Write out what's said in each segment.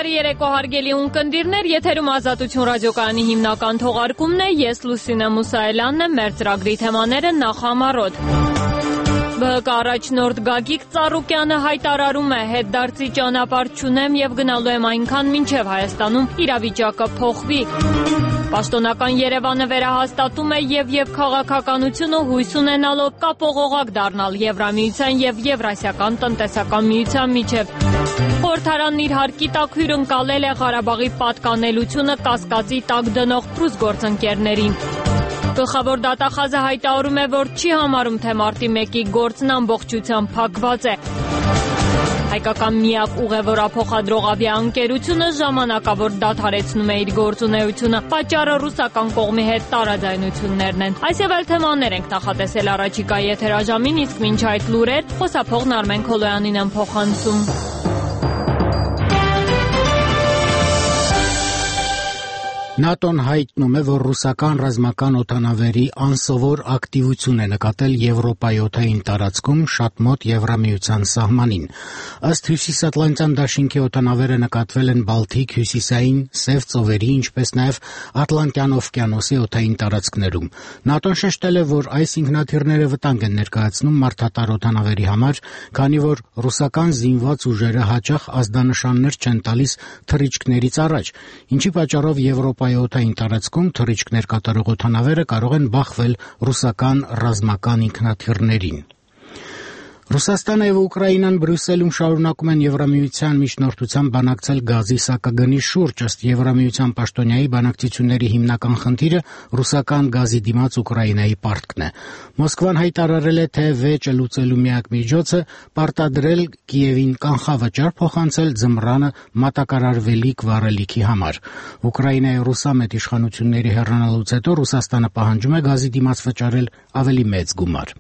Բարի երեկո հարգելի ունկնդիրներ, եթերում Ազատություն ռադիոկայանի հիմնական թողարկումն է, ես Լուսինե Մուսայելյանն եմ, մեր ծրագրի թեմաները նախամարոտ։ ԲՀԿ առաջնորդ Գագիկ Ծառուկյանը հայտարարում է, հետդարձի ճանապարհ չունեմ եւ գնալու եմ այնքան մինչեւ Հայաստանում իրավիճակը փոխվի։ Պաշտոնական Երևանը վերահաստատում է եւ քաղաքականությունը հույս ունենալով կապողողակ դառնալ Եվրամիության եւ Եվրասիական տնտեսական միության միջեւ։ Խորհրդարանն իր հարկի տակ հյուրընկալել է Ղարաբաղի պատկանելությունը կասկածի տակ դնող ռուս գործընկերներին։ Գլխավոր դատախազը հայտարարում է, որ չի համարում, թե մարտի 1-ի գործն ամբողջությամբ փակված է։ Հայկական միակ ուղևորափոխադրող ավիաընկերությունը ժամանակավոր դադարեցնում է իր գործունեությունը։ Պատճառը ռուսական կողմի հետ տարաձայնություններն են։ Այս եւ այլ թեմաներ ենք նախատեսել առաջիկա եթերաժամին, իսկ մինչ այդ լուրեր խոսափողն Արմեն Քոլոյանին եմ փոխանցում։ ՆԱՏՕ-ն հայտնում է, որ ռուսական ռազմական օդանավերի անսովոր ակտիվություն է նկատել Եվրոպայի օդային տարածքում շատ մոտ Եվրամիության սահմանին։ Ըստ Հյուսիսատլանտյան դաշինքի օդանավերը նկատվել են Բալթիկ, Հյուսիսային, Սև ծովերի, ինչպես նաև Ատլանտյան օվկիանոսի օդային տարածքներում։ ՆԱՏՕ-ն շեշտել է, որ այս ինքնաթիռները վտանգ են ներկայացնում մարդատար օդանավերի համար, քանի որ ռուսական զինված ուժերը հաճախ ազդանշաններ չեն տալիս թռիչքներից առաջ, ինչի պատճառով Եվրոպայի օդային տարածքում թռիչքներ կատարող օդանավերը կարող են բախվել ռուսական ռազմական ինքնաթիռներին։ Ռուսաստանը եւ Ուկրաինան Բրյուսելում շարունակում են Եվրամիության միջնորդությամբ բանակցել գազի սակագնի շուրջ, ըստ Եվրամիության պաշտոնյայի բանակցությունների հիմնական խնդիրը ռուսական գազի դիմաց Ուկրաինայի պարտքն է։ Մոսկվան հայտարարել է, թե վեճը լուծելու միակ միջոցը պարտադրել Կիևին կանխավճար փոխանցել ձմռանը մատակարարվելիք վառելիքի համար։ Ուկրաինայի ռուսամետ իշխանությունների հեռանալուց հետո Ռուսաստանը պահանջում է գազի դիմաց վճարել ավելի մեծ գումար։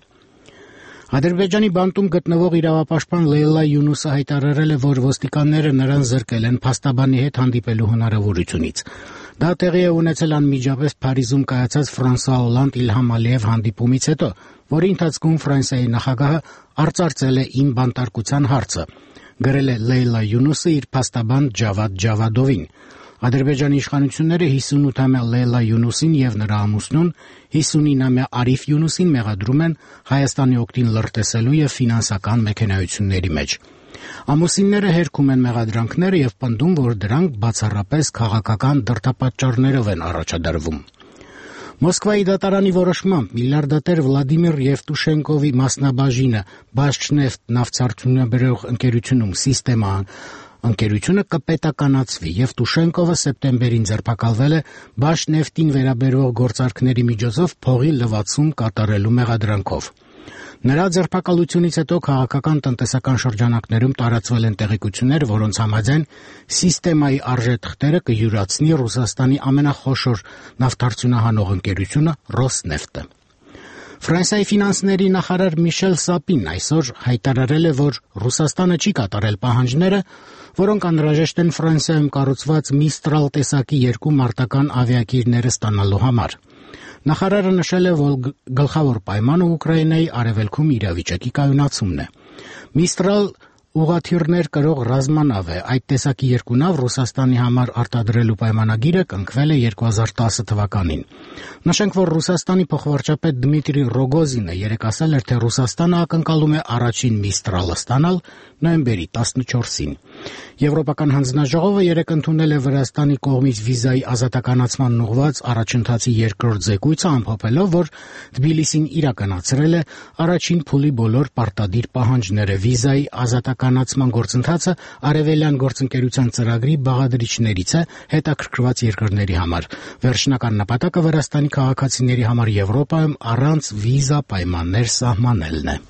Ադրբեջանի բանտում գտնվող իրավապաշտպան Լեյլա Յունուսը հայտարարել է, որ ոստիկանները նրան զրկել են փաստաբանի հետ հանդիպելու հնարավորությունից։ Դա տեղի է ունեցել անմիջապես Փարիզում կայացած Ֆրանսուଆ Օլանդ Իլհամ Ալիև հանդիպումից հետո, որի ընթացքում Ֆրանսիայի նախագահը արծարծել է իմ բանտարկության հարցը, գրել է Լեյլա Յունուսը իր փաստաբան Ջավադ Ջավադովին։ Ադրբեջանի իշխանությունները 58-ամյա Լեյլա Յունուսին եւ նրա ամուսնուն 59-ամյա Արիֆ Յունուսին մեղադրում են Հայաստանի օգտին լրտեսելու եւ ֆինանսական մեքենայությունների մեջ։ Ամուսինները հերքում են մեղադրանքները եւ պնդում, որ դրանք բացառապես քաղաքական դրդապատճառներով են առաջադրվում։ Մոսկվայի դատարանի որոշմամբ միլիարդատեր Վլադիմիր Եվտուշենկովի մասնաբաժինը Բաշնեֆտ նավթարդյունաբերող ընկերությունում Սիստեմա ընկերությունը կպետականացվի, եւ Տուշենկովը սեպտեմբերին ձերբակալվել է Բաշնեֆտին վերաբերող գործարքների միջոցով փողի լվացում կատարելու մեղադրանքով։ Նրա ձերբակալությունից հետո քաղաքական տնտեսական շրջանակներում տարածվել են տեղեկություններ, որոնց համաձայն Սիստեմայի արժեթղթերը կյուրացնի Ռուսաստանի ամենախոշոր նավթարդյունահանող ընկերությունը Ռոսնեֆտը։ Ֆրանսիայի ֆինանսների նախարար Միշել Սապին այսօր հայտարարել է, որ Ռուսաստանը չի կատարել պահանջները, որոնք անհրաժեշտ են Ֆրանսիայում կառուցված Միստրալ տեսակի 2 մարտական ավիակիրները ստանալու համար։ Նախարարը նշել է, որ գլխավոր պայմանը Ուկրաինայի արևելքում իրավիճակի կայունացումն է։ Միստրալ ուղղաթիռներ կրող ռազմանավ է։ Այդ տեսակի 2 նավ Ռուսաստանի համար արտադրելու պայմանագիրը կնքվել է 2010 թվականին։ Նշենք, որ Ռուսաստանի փոխվարչապետ Դմիտրի Ռոգոզինը երեկ ասել էր, թե Ռուսաստանը ակնկալում է առաջին Միստրալը ստանալ նոյեմբերի 14-ին։ Եվրոպական հանձնաժողովը երեկ ընդունել է Վրաստանի կողմից վիզայի ազատականացման ուղղված առաջընթացի երկրորդ զեկույցը, ամփոփելով, որ Թբիլիսին իրականացրել է առաջին փուլի բոլոր պարտադիր պահանջները։ Վիզայի ազատականացման գործընթացը արևելյան գործընկերության ծրագրի բաղադրիչներից է հետաքրքրված երկրների համար։ Վերջնական նպատակը Վրաստանի քաղաքացիների համար Եվրոպայում առանց վիզա պայմաններ սահմանելն է։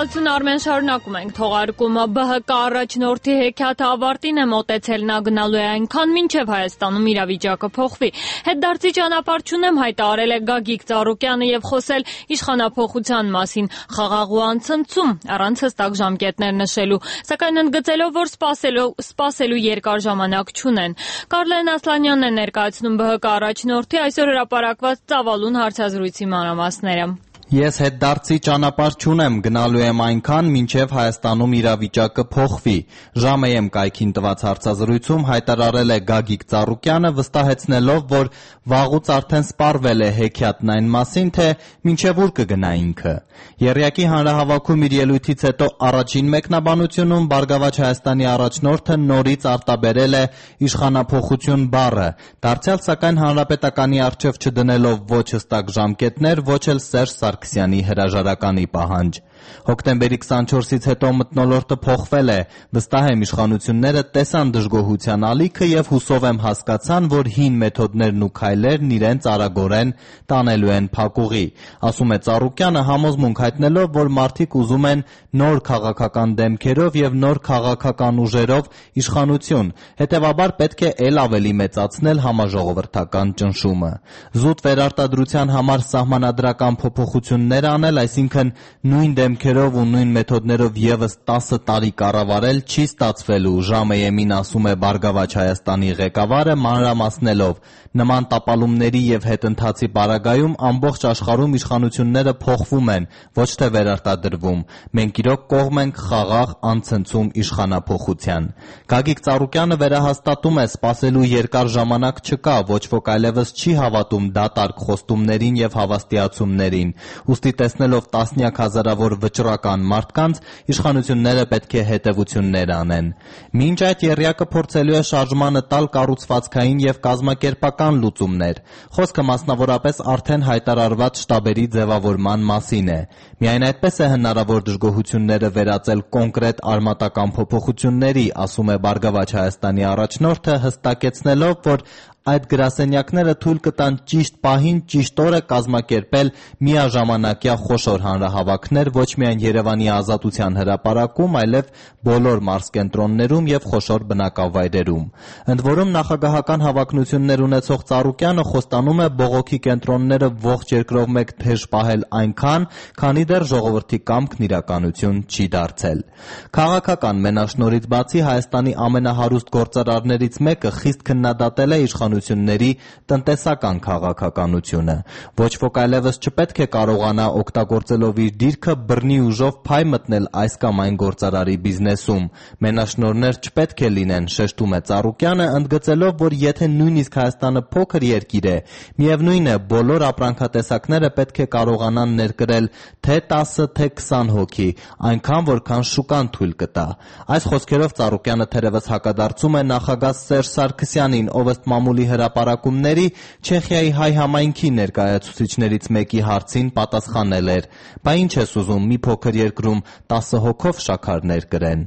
Շնորհակալություն Արմեն, շարունակում ենք թողարկումը։ ԲՀԿ առաջնորդի հեքիաթը ավարտին է մոտեցել, նա գնալու է այնքան, մինչև Հայաստանում իրավիճակը փոխվի։ Հետդարձի ճանապարհ չունեմ հայտարարել է Գագիկ Ծառուկյանը եւ խոսել իշխանափոխության մասին, խաղաղ ու անցնցում, առանց հստակ ժամկետներ նշելու, սակայն ընդգծելով, որ սպասելու երկար ժամանակ չունեն։ Կարլեն Ասլանյանն է ներկայացնում ԲՀԿ առաջնորդի այսօր հրապարակված ծավալուն հարցազրույցի մանրամասները։ Ես հետդարձի ճանապարհ չունեմ, գնալու եմ այնքան, մինչև Հայաստանում իրավիճակը փոխվի։ Ժամը.am կայքին տված հարցազրույցում հայտարարել է Գագիկ Ծառուկյանը, վստահեցնելով, որ վաղուց արդեն սպառվել է հեքիաթն այն մասին, թե մինչև ուր կգնա ինքը։ Եռյակի հանրահավաքում իր ելույթից հետո առաջին մեկնաբանությունում Բարգավաճ Հայաստանի առաջնորդը նորից արտաբերել է իշխանափոխություն բառը, դարձյալ սակայն հանրապետականի առջև չդնելով ոչ հստակ ժամկետներ, ոչ էլ Սերժ Սարգսյանի հրաժարականի պահանջ։ Հոկտեմբերի 24-ից հետո մթնոլորտը փոխվել է, վստահ եմ իշխանությունները տեսան դժգոհության ալիքը եւ հուսով եմ հասկացան, որ հին մեթոդներն ու քայլերն իրենց արագորեն տանելու են փակուղի, ասում է Ծառուկյանը, համոզմունք հայտնելով, որ մարդիկ ուզում են նոր քաղաքական դեմքերով եւ նոր քաղաքական ուժերով իշխանություն, հետեւաբար պետք է ել ավելի մեծացնել համաժողովրդական ճնշումը։ Զուտ վերարտադրության համար սահմանադրական փոփոխություններ անել, այսինքն նույն դեմքերով ու նույն մեթոդներով եւս 10 տարի կառավարել չի ստացվելու, Ժամը.am-ին ասում է Բարգավաճ Հայաստանի ղեկավարը, մանրամասնելով. նման տապալումների եւ հետընթացի պարագայում ամբողջ աշխարհում իշխանությունները փոխվում են, ոչ թե վերարտադրվում։ Մենք իրոք կողմ ենք խաղաղ անցնցում իշխանափոխության։ Գագիկ Ծառուկյանը վերահաստատում է, սպասելու երկար ժամանակ չկա, ոչ ոք այլևս չի հավատում դատարկ խոստումներին եւ հավաստիացումներին։ Ուստի տեսնելով տասնյակ հազարավոր վճռական մարդկանց, իշխանությունները պետք է հետևություններ անեն։ Մինչ այդ եռյակը փորձելու է շարժմանը տալ կառուցվածքային եւ կազմակերպական լուծումներ։ Խոսքը մասնավորապես արդեն հայտարարված շտաբերի ձևավորման մասին է։ Միայն այդպես է հնարավոր դժգոհությունները վերածել կոնկրետ արմատական փոփոխությունների, ասում է Բարգավաճ Հայաստանի առաջնորդը, հստակեցնելով, որ այդ գրասենյակները թույլ կտան ճիշտ պահին, ճիշտ օրը կազմակերպել միաժամանակյա խոշոր հանրահավաքներ ոչ միայն Երևանի Ազատության հրապարակում, այլև բոլոր մարզկենտրոններում եւ խոշոր բնակավայրերում։ Ընդ որում նախագահական հավակնություններ ունեցող Ծառուկյանը խոստանում է բողոքի կենտրոնները ողջ երկրով մեկ թեժ պահել այնքան, քանի դեռ ժողովրդի կամքն իրականություն չի դարձել։ Քաղաքական մենաշնորհից բացի Հայաստանի ամենահարուստ գործարարներից մեկը խիստ քննադատել է իշխանությունների տնտեսական քաղաքականությունը։ Ոչ ոք այլևս չպետք է կարողանա օգտագործելով իր դիրքը բռնի ուժով փայ մտնել այս կամ այն գործարարի բիզնեսում։ Մենաշնորհներ չպետք է լինեն, շեշտում է Ծառուկյանը, ընդգծելով, որ եթե նույնիսկ Հայաստանը փոքր երկիր է, միևնույն է, բոլոր ապրանքատեսակները պետք է կարողանան ներկրել թե 10, թե 20 հոգի, այնքան որքան շուկան թույլ կտա։ Այս խոսքերով Ծառուկյանը թերևս հակադարձում է նախագահ Սերժ Սարգսյանին, ով ըստ մամուլի հրապարակումների Չեխիայի հայ համայնքի ներկայացուցիչներից մեկի հարցին պատասխանել էր. «Բա ինչ ես ուզում, մի փոքր երկրում 10 հոգով շաքարներ կրեն»։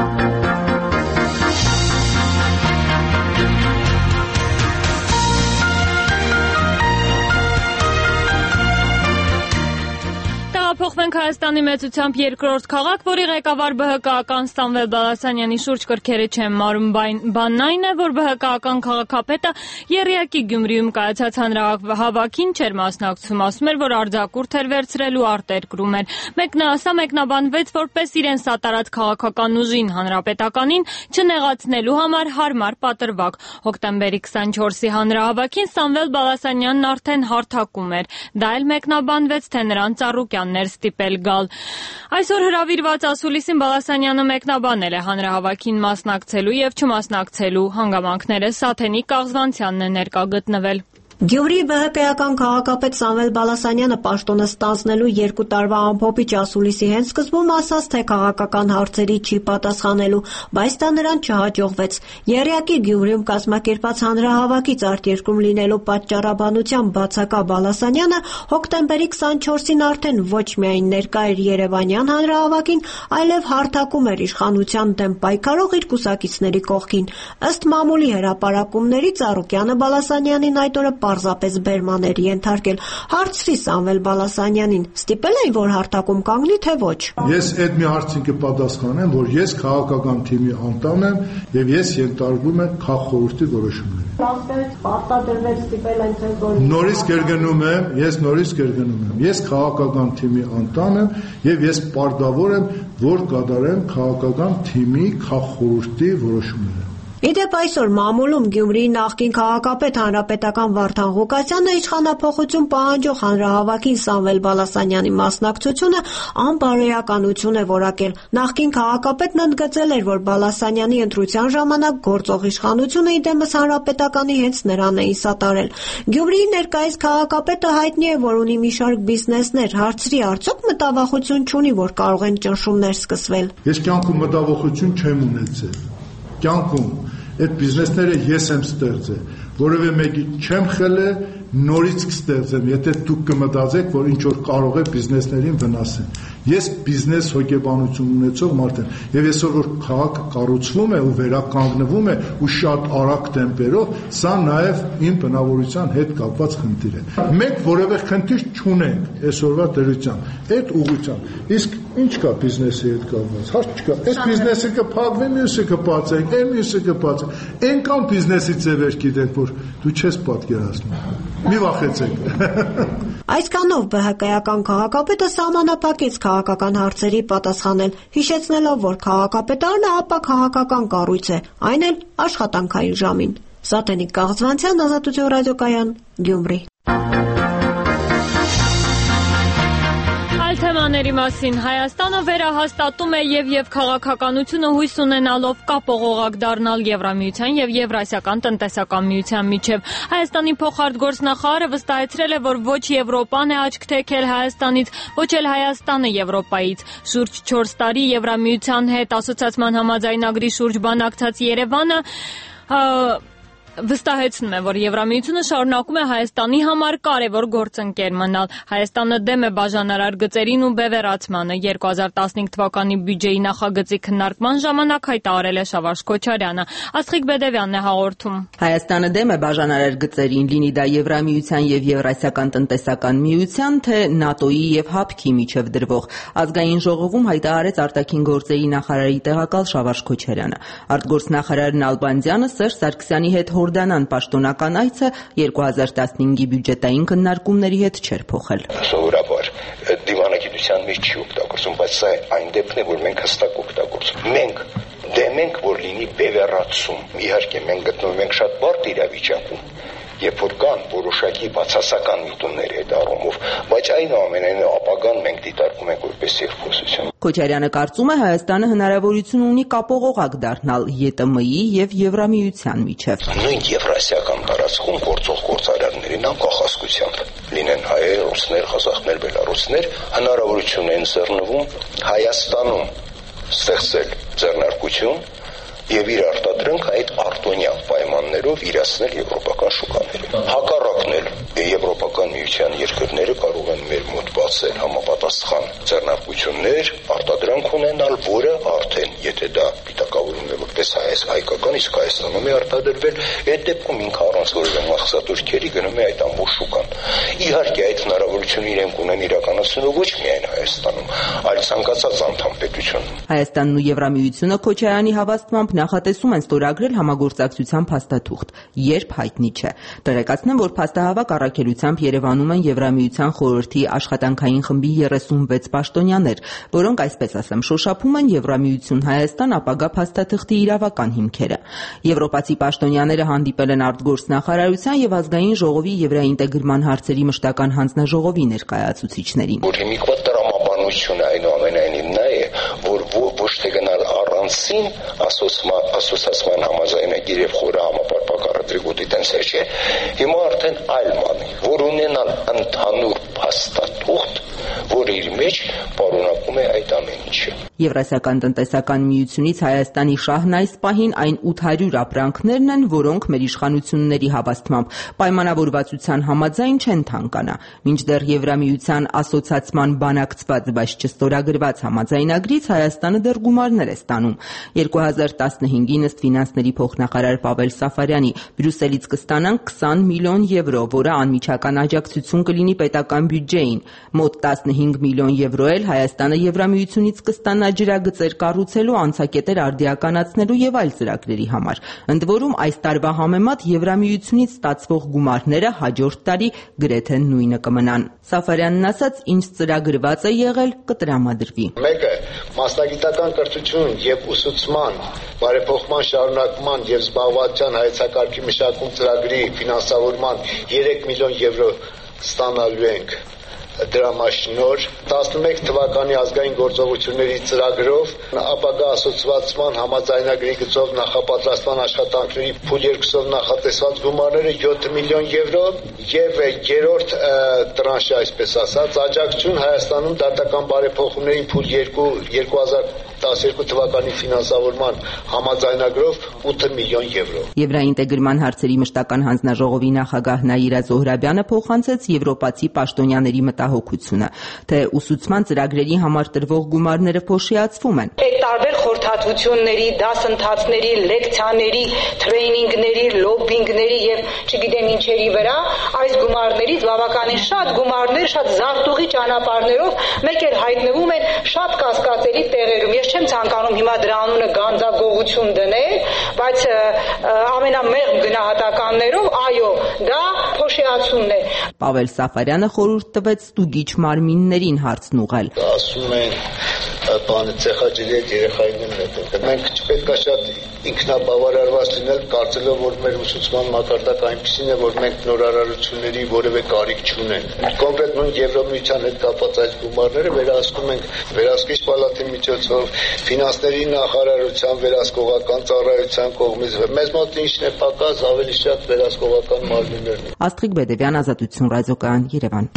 Փոխվենք Հայաստանի մեծությամբ երկրորդ քաղաք, որի ղեկավար ԲՀԿ-ական Սամվել Բալասանյանի շուրջ կրքերը չեն մարում, բանն այն է, որ ԲՀԿ-ական քաղաքապետը եռյակի Գյումրիում կայացած հանրահավաքին չէր մասնակցում, ասում էր, որ արձակուրդ էր վերցրել ու արտերկրում էր։ Սա մեկնաբանվեց որպես իրեն սատարած քաղաքական ուժին հանրապետականին չնեղացնելու համար հարմար պատրվակ։ Հոկտեմբերի 24-ի հանրահավաքին Սամվել Բալասանյանն արդեն հարթակում էր։ Դա էլ մեկնաբանվեց, թե նրան Ծառուկյանն էր ստիպել գալ։ Այսօր հրավիրված ասուլիսին Բալասանյանը մեկնաբանել է հանրահավաքին մասնակցելու եւ չմասնակցելու հանգամանքները, Սաթենիկ Կաղզվանցյանն է ներկա գտնվել։ Գյումրիի ԲՀԿ-ական քաղաքապետ Սամվել Բալասանյանը պաշտոնը ստանձնելու 2 տարվա ամփոփիչ ասուլիսի հենց սկզբում ասաց, թե քաղաքական հարցերի չի պատասխանելու, բայց դա նրան չհաջողվեց։ Եռյակի Գյումրիում կազմակերպած հանրահավաքից արտերկրում լինելու պատճառաբանությամբ բացակա Բալասանյանը հոկտեմբերի 24-ին արդեն ոչ միայն ներկա էր Երևանյան հանրահավաքին, այլև հարթակում էր իշխանության դեմ պայքարող իր կուսակիցների կողքին։ Ըստ մամուլի հրապարակումների Ծառուկյանը Բալասանյանին այդ օրը պարզապես բերման էր ենթարկել։ Հարցրի Սամվել Բալասանյանին, ստիպել էին, որ հարթակում կանգնի, թե ոչ։ Ես այդ մի հարցին կպատասխանեմ, որ ես քաղաքական թիմի անդամ եմ եւ ես ենթարկվում եմ քաղաքորոշտի որոշումների։ Պարտադրվեց ստիպել են, թե որ Նորից կերգնում եմ, ես քաղաքական թիմի անդամ եմ եւ ես պարտավոր եմ, որ կատարեմ քաղաքական թիմի քաղաքորոշտի որոշումները։ Իդեպ այսօր մամուլում Գյումրիի նախկին քաղաքապետ հանրապետական Վարդան Ղուկասյանը իշխանափոխություն պահանջող հանրահավաքին Սամվել Բալասանյանի մասնակցությունը անբարոյականություն է որակել։ Նախկին քաղաքապետն ընդգծել էր, որ Բալասանյանի ընտրության ժամանակ գործող իշխանությունը իդեմս հանրապետականի հենց նրան էին սատարել։ Գյումրիի ներկայիս քաղաքապետը հայտնի է, որ ունի մի շարք բիզնեսներ, հարցրի արդյոք մտավախություն չունի, որ կարող են ճնշումներ սկսվել։ Ես կյանքում մտավախություն չեմ ունեցել։ Կյանքում այդ բիզնեսները ես եմ ստեղծել, որևէ մեկի չեմ խելել, նորից կստեղծեմ, եթե դուք կմտածեք, որ ինչ որ կարող է բիզնեսներին վնասել։ Ես բիզնես հոգեբանություն ունեցող մարդ եմ, եւ այսօր որ քաղաքը կառուցվում է ու վերականգնվում է ու շատ արագ տեմպերով, սա նաեւ իմ բնավորության հետ կապված խնդիր է։ Մենք որևէ խնդիր չունենք այսօրվա դրությամբ, այդ ուղղությամբ։ Իսկ ինչ կա բիզնեսի հետ կապված։ Հարց չկա։ Այս բիզնեսը կփակվի, մյուսը կբացի, այն մյուսը կբացի։ Այնքան բիզնեսի ձևեր գիտենք, որ դու չես պատկերացնում։ Մի վախեցեք։ Այսքանով ԲՀԿ-ական քաղաքապետը սահմանափակեց քաղաքական հարցերի պատասխանել, հիշեցնելով, որ քաղաքապետարանը ապա քաղաքական կառույց է, այն էլ աշխատանքային ժամին։ Սատենիկ Կաղզվանցյան, Ազատություն ռադիոկայան, Գյումրի։ Թեմաների մասին Հայաստանը վերահաստատում է եւ քաղաքականությունը հույս ունենալով կապողողակ դառնալ Եվրամիության եւ Եվրասիական տնտեսական միության միջև։ Հայաստանի փոխարտգործնախարարը վստահեցրել է, որ ոչ Եվրոպան է աչք թեքել Հայաստանից, ոչ էլ Հայաստանը Եվրոպայից։ Շուրջ 4 տարի Եվրամիության հետ ասոցիացման համաձայնագրի շուրջ բանակցած Երևանը վստահեցնում է, որ Եվրամիությունը շարունակում է Հայաստանի համար կարևոր գործընկեր մնալ։ Հայաստանը դեմ է բաժանարար գծերին ու բևեռացմանը։ 2015 թվականի բյուջեի նախագծի քննարկման ժամանակ հայտարարել է Շավարժ Քոչարյանը։ Աստղիկ Բեդևյանն է հաղորդում։ Հայաստանը դեմ է բաժանարար գծերին, լինի դա Եվրամիության եւ Եվրասիական տնտեսական միության, թե ՆԱՏՕ-ի եւ ՀԱՊԿ-ի միջև դրվող։ Ազգային ժողովում հայտարարեց արտաքին գործերի նախարարի տեղակալ Շավարժ Քոչարյանը։ Արտգործնախարար Նալբանդյանը Սերժ Սարգսյանի հետ Հորդանան պաշտոնական այցը 2015-ի բյուջետային քննարկումների հետ չէր փոխել։ Սովորաբար դիվանագիտության մեջ չի օգտագործում, բայց սա այն դեպքն է, որ մենք հստակ օգտագործում։ Մենք դեմ ենք, որ լինի բևեռացում։ Իհարկե, մենք գտնվում ենք շատ բարդ իրավիճակում, երբ որ կան որոշակի բացասական միտումներ այդ առումով, բայց այնուամենայնիվ ապագան մենք դիտարկում ենք որպես երկխոսություն։ Քոչարյանը կարծում է, Հայաստանը հնարավորություն ունի կապողողակ դառնալ ԵՏՄ-ի եւ Եվրամիության միջև։ Նույն եվրասիական տարածքում գործող գործարարներին անկախ լինեն հայեր, ռուսներ, ղազախներ, բելառուսներ, հնարավորություն են ձեռնվում Հայաստանում ստեղծել ձեռնարկություն եւ իր արտադրանք այդ արտոնյա պայմաններով իրացնել եվրոպական շուկաներում։ Հակառակն էլ եվրոպական միության երկրները կարող են մեր մոտ բացել համապատասխան ձեռնարկություններ, արտադրանք ունենալ, որը արդեն, եթե դա պիտակավորում է որպես հայկական, իսկ Հայաստանում է արտադրվել, այդ դեպքում ինքը առանց որևէ մաքսատուրքերի գնում է այդ ամբողջ շուկան։ Իհարկե այդ հնարավորությունը իրենք ունեն իրականացնելու ոչ միայն Հայաստանում, այլ ցանկացած անդամ պետությունում։ Հայաստանն ու Եվրամիությունը Քոչարյանի հավաստմամբ նախատեսում են ստորագրել համագործակցության փաստաթուղթ, երբ հայտնի չէ։ Տեղեկացնեմ, որ փաստահավաք առաքելությամբ Երևանում են Եվրամիության խորհրդի աշխատանքային խմբի 36 պաշտոնյաներ, որոնք, այսպես ասեմ, շոշափում են Եվրամիություն-Հայաստան ապագա փաստաթղթի իրավական հիմքերը։ Եվրոպացի պաշտոնյաները հանդիպել են արտգործնախարարության եւ ազգային ժողովի եվրաինտեգրման հարցերի մշտական հանձնաժողովի ներկայացուցիչներին։ Հիմիկվա տրամաբանությունը այնուամենայնիվ նա է, որ ոչ թե գնալ առանցին ասոցիացման համաձայնագիր եւ խորը համապարփակ առևտրի տենց չէ։ Հիմա արդեն այլ բան է, որ ունենալ ընդհանուր փաստաթուղթ, որ որը իր մեջ պարունակում է այդ ամեն ինչը։ Եվրասիական տնտեսական միությունից Հայաստանի շահն այս պահին այն 800 ապրանքներն են, որոնք մեր իշխանությունների հավաստմամբ պայմանավորվածության համաձայն չեն թանկանա։ Մինչդեռ Եվրամիության ասոցացման բանակցված, բայց չստորագրված համաձայնագրից Հայաստանը դեռ գումարներ է ստանում։ 2015-ին ըստ ֆինանսների փոխնախարար Պավել Սաֆարյանի Բրյուսելից կստանանք 20 միլիոն եվրո, որը անմիջական աջակցություն կլինի պետական բյուջեին։ Մոտ 15 միլիոն եվրո էլ Հայաստանը Եվրամիությունից կստանա ջրագծեր կառուցելու, անցակետեր արդիականացնելու եւ այլ ծրագրերի համար։ Ընդ որում այս տարվա համեմատ Եվրամիությունից ստացվող գումարները հաջորդ տարի գրեթե նույնը կմնան։ Սաֆարյանն ասաց, ինչ ծրագրված է եղել, կտրամադրվի։ Մեկը մասնագիտական կրթություն եւ ուսուցման, բարեփոխման շարունակման եւ զբաղվածության հայեցակարգի մշակում ծրագրի ֆինանսավորման 3 միլիոն եվրո ստանալու ենք դրամաշնոր 11 թվականի ազգային գործողությունների ծրագրով ապագա ասոցիացման համաձայնագրի գծով նախապատրաստման աշխատանքների փուլ 2-ով նախատեսված գումարները 7 միլիոն եվրո եւ երրորդ տրանշը, այսպես ասած, աջակցություն Հայաստանում դատական բարեփոխումներին փուլ 2012 թվականի ֆինանսավորման համաձայնագրով 8 միլիոն եվրո։ Եվրաինտեգրման հարցերի մշտական հանձնաժողովի նախագահ Նաիրա Զոհրաբյանը փոխանցեց եվրոպացի պաշտոնյաների մտահոգությունը, թե ուսուցման ծրագրերի համար տրվող գումարները փոշիացվում են։ Տարբեր խորհրդատվությունների, դասընթացների, լեկցիաների, տրեյնինգների, լոբինգների եւ չգիտեմ ինչերի վրա այս գումարներից բավականին շատ գումարներ, շատ զարտուղի ճանապարհներով մեկ էլ հայտնվում են շատ կասկածելի տեղերում։ Ես չեմ ցանկանում հիմա դրա անունը գանձագողություն դնել, բայց ամենամեղմ գնահատականներով այո, դա փոշիացումն է։ Պավել Սաֆարյանը խորհուրդ տվեց ստուգիչ մարմիններին հարցն ուղղել։ Ասում են բանը ցեխաջելի երեխայիններն են։ Մենք չպետք է շատ ինքնաբավարարված լինել, կարծելով, որ մեր ուսուցման մակարդակը այնպեսին է, որ մենք նորարարությունների որևէ կարիք չունենք։ Կոնկրետ նույն Եվրամիության հետ կապված այս գումարները վերահսկում ենք վերահսկիչ պալատի միջոցով, ֆինանսների նախարարության վերահսկողական ծառայության կողմից։ Մեզ մոտ ինչն է պակաս, ավելի շատ վերահսկողական մարմիններն են։ Աստղիկ Բեդևյան, Ազատություն ռադիոկայան, Երևան։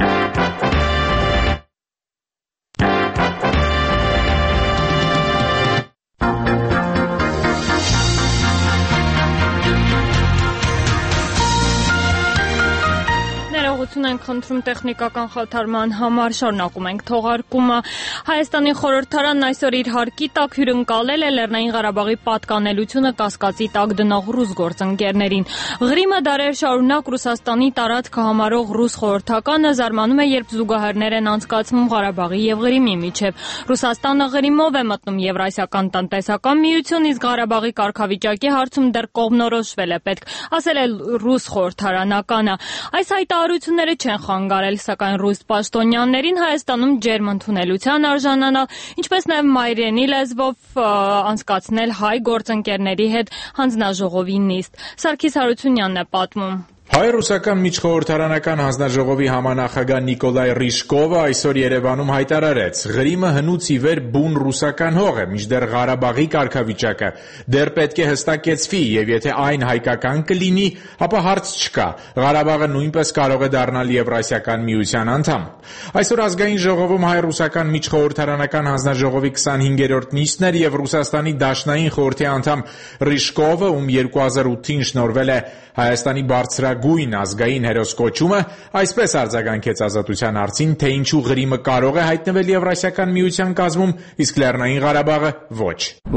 Ենք խնդրում տեխնիկական խաթարման համար, շարունակում ենք թողարկումը։ Հայաստանի խորհրդարանն այսօր իր հարկի տակ հյուրընկալել է Լեռնային Ղարաբաղի պատկանելությունը կասկածի տակ դնող ռուս գործընկերներին։ Ղրիմը դարեր շարունակ Ռուսաստանի տարածքը համարող ռուս խորհրդականը զարմանում է, երբ զուգահեռներ են անցկացվում Ղարաբաղի եւ Ղրիմի միջև։ Ռուսաստանը Ղրիմով է մտնում Եվրասիական տնտեսական միություն, իսկ Ղարաբաղի կարգավիճակի հարցում դեռ կողմնորոշվել է պետք, ասել է ռուս խորհրդարանականը։ Այս հայտարարությունները չեն խանգարել, սակայն ռուս պաշտոնյաներին Հայաստանում ջերմ ընդունելության արժանանալ, ինչպես նաև մայրենի լեզվով անցկացնել հայ գործընկերների հետ հանձնաժողովի նիստ։ Սարգիս Հարությունյանն է պատմում։ Հայ-ռուսական միջխորհրդարանական հանձնաժողովի համանախագահ Նիկոլայ Ռիշկովը այսօր Երևանում հայտարարեց. Ղրիմը հնուց ի վեր բուն ռուսական հող է, մինչդեռ Ղարաբաղի կարգավիճակը դեռ պետք է հստակեցվի, եւ եթե այն հայկական կլինի, ապա հարց չկա։ Ղարաբաղը նույնպես կարող է դառնալ Եվրասիական միության անդամ։ Այսօր ազգային ժողովում հայ-ռուսական միջխորհրդարանական հանձնաժողովի 25-րդ նիստն էր եւ Ռուսաստանի Դաշնային խորհրդի անդամ Ռիշկովը, ում 2008-ին շնորհվել է Հայաստանի բարձրագույն ազգային հերոսկոչումը, այսպես արձագանքեց Ազատության հարցին, թե ինչու Ղրիմը կարող է հայտնվել Եվրասիական միության կազմում, իսկ Լեռնային Ղարաբաղը ոչ։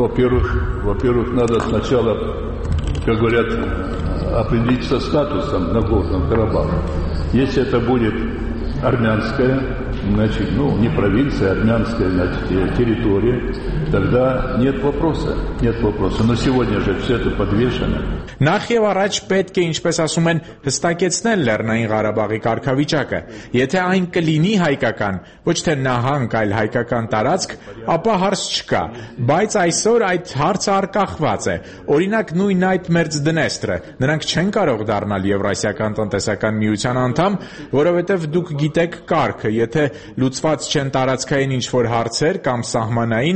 Во-первых, надо сначала, как говорят, определиться статусом Нагорного Карабаха. Если это будет армянская, значит, не провинция, армянская, значит, территория, тогда нет вопроса. Но сегодня же все это подвешено. Նախ եւ առաջ պետք է, ինչպես ասում են, հստակեցնել Լեռնային Ղարաբաղի կարգավիճակը։ Եթե այն կլինի հայկական, ոչ թե նահանգ, այլ հայկական տարածք, ապա հարց չկա, բայց այսօր այդ հարցը արկախված է։ Օրինակ նույն այդ Մերձդնեստրը, նրանք չեն կարող դառնալ Եվրասիական տնտեսական միության անդամ, որովհետև դուք գիտեք կարգը, եթե լուծված չեն տարածքային ինչ-որ հարցեր կամ սահմանային հարցեր,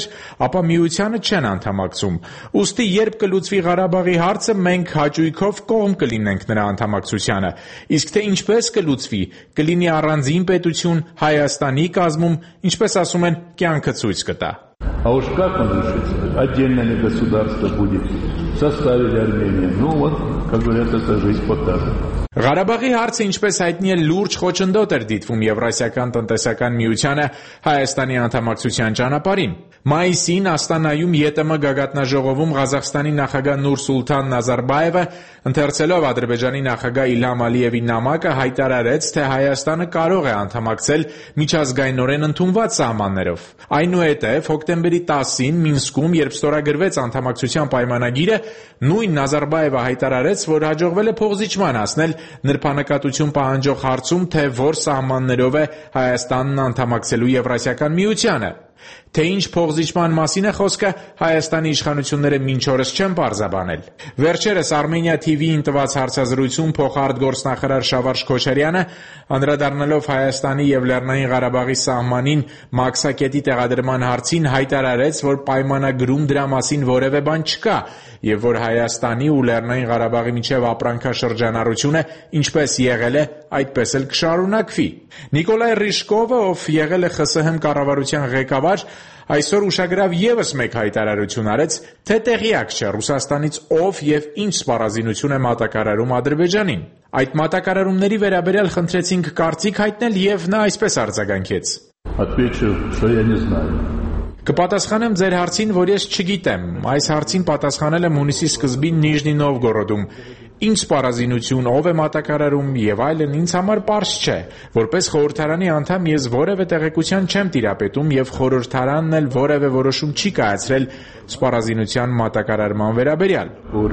ապա միությանը չեն անդամակցում։ Ուստի երբ կլուծվի Ղարաբաղի հարցը, մենք հաճույքով կողմ կլինենք նրա անդամակցությանը։ Իսկ թե ինչպես կլուծվի, կլինի առանձին պետություն Հայաստանի կազմում, ինչպես ասում են, կյանքը ցույց կտա։ А уж как он решится, отдельное государство будет в составе Армении. Ну вот, как говорят, это жизнь покажет. Ղարաբաղի հարցը ինչպես հայտնի է լուրջ խոչընդոտ էր դիտվում Եվրասիական տնտեսական միությանը Հայաստանի անդամակցության ճանապարհին։ Մայիսին Աստանայում ԵՏՄ գագաթնաժողովում Ղազախստանի նախագահ Նուրսուլթան Նազարբաևը ընթերցելով Ադրբեջանի նախագահ Իլհամ Ալիևի նամակը հայտարարեց, թե Հայաստանը կարող է անդամակցել միջազգայինորեն ընդունված սահմաններով։ Այնուհետև հոկտեմբերի 10-ին Մինսկում, երբ ստորագրվեց անդամակցության պայմանագիրը, նույն Նազարբաևը հայտարարեց, որ հաջողվել է փոխզիջման հասնել նրբանկատություն պահանջող հարցում, թե որ սահմաններով է Հայաստանն անդամակցելու Եվրասիական միությանը։ Թե ինչ փոխզիջման մասին է խոսքը, Հայաստանի իշխանությունները մինչ օրս չեն պարզաբանել։ Վերջերս Armenia TV-ին տված հարցազրույցում փոխարտգործնախարար Շավարժ Քոչարյանը, անդրադառնալով Հայաստանի եւ Լեռնային Ղարաբաղի սահմանին մաքսակետի տեղադրման հարցին, հայտարարեց, որ պայմանագրում դրա մասին որևէ բան չկա եւ որ Հայաստանի ու Լեռնային Ղարաբաղի միջև ապրանքաշրջանառությունը ինչպես եղել է, այդպես էլ կշարունակվի։ Նիկոլայ Ռիշկովը, ով եղել է ԽՍՀՄ կառավարության ղեկավար, այսօր ուշագրավ եւս մեկ հայտարարություն արեց, թե տեղյակ չէ Ռուսաստանից ով եւ ինչ սպառազինություն է մատակարարում Ադրբեջանին։ Այդ մատակարարումների վերաբերյալ խնդրեցինք կարծիք հայտնել եւ նա այսպես արձագանքեց. Отвечу, что я не знаю. Կպատասխանեմ ձեր հարցին, որ ես չգիտեմ։ Այս հարցին պատասխանել եմ հունիսի սկզբին Նիժնի Նովգորոդում։ Ինչ սպառազինություն, ով է մատակարարում եւ այլն ինձ համար պարզ չէ։ Որպես խորհրդարանի անդամ ես որևէ տեղեկության չեմ տիրապետում եւ խորհրդարանն էլ որևէ որոշում չի կայացրել սպառազինության մատակարարման վերաբերյալ։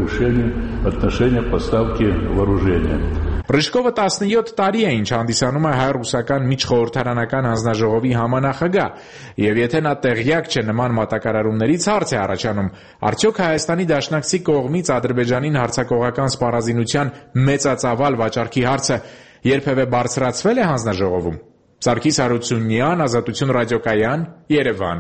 Отношение поставки вооружения. Ռիշկովը 17 տարի է ինչ հանդիսանում է հայ-ռուսական միջխորհրդարանական հանձնաժողովի համանախագահ, եւ եթե նա տեղյակ չէ նման մատակարարումներից, հարց է առաջանում. արդյոք Հայաստանի դաշնակցի կողմից Ադրբեջանին հարձակողական սպառազինության մեծածավալ վաճառքի հարցը երբևէ բարձրացվել է հանձնաժողովում։ Սարգիս Հարությունյան, Ազատություն ռադիոկայան, Երևան։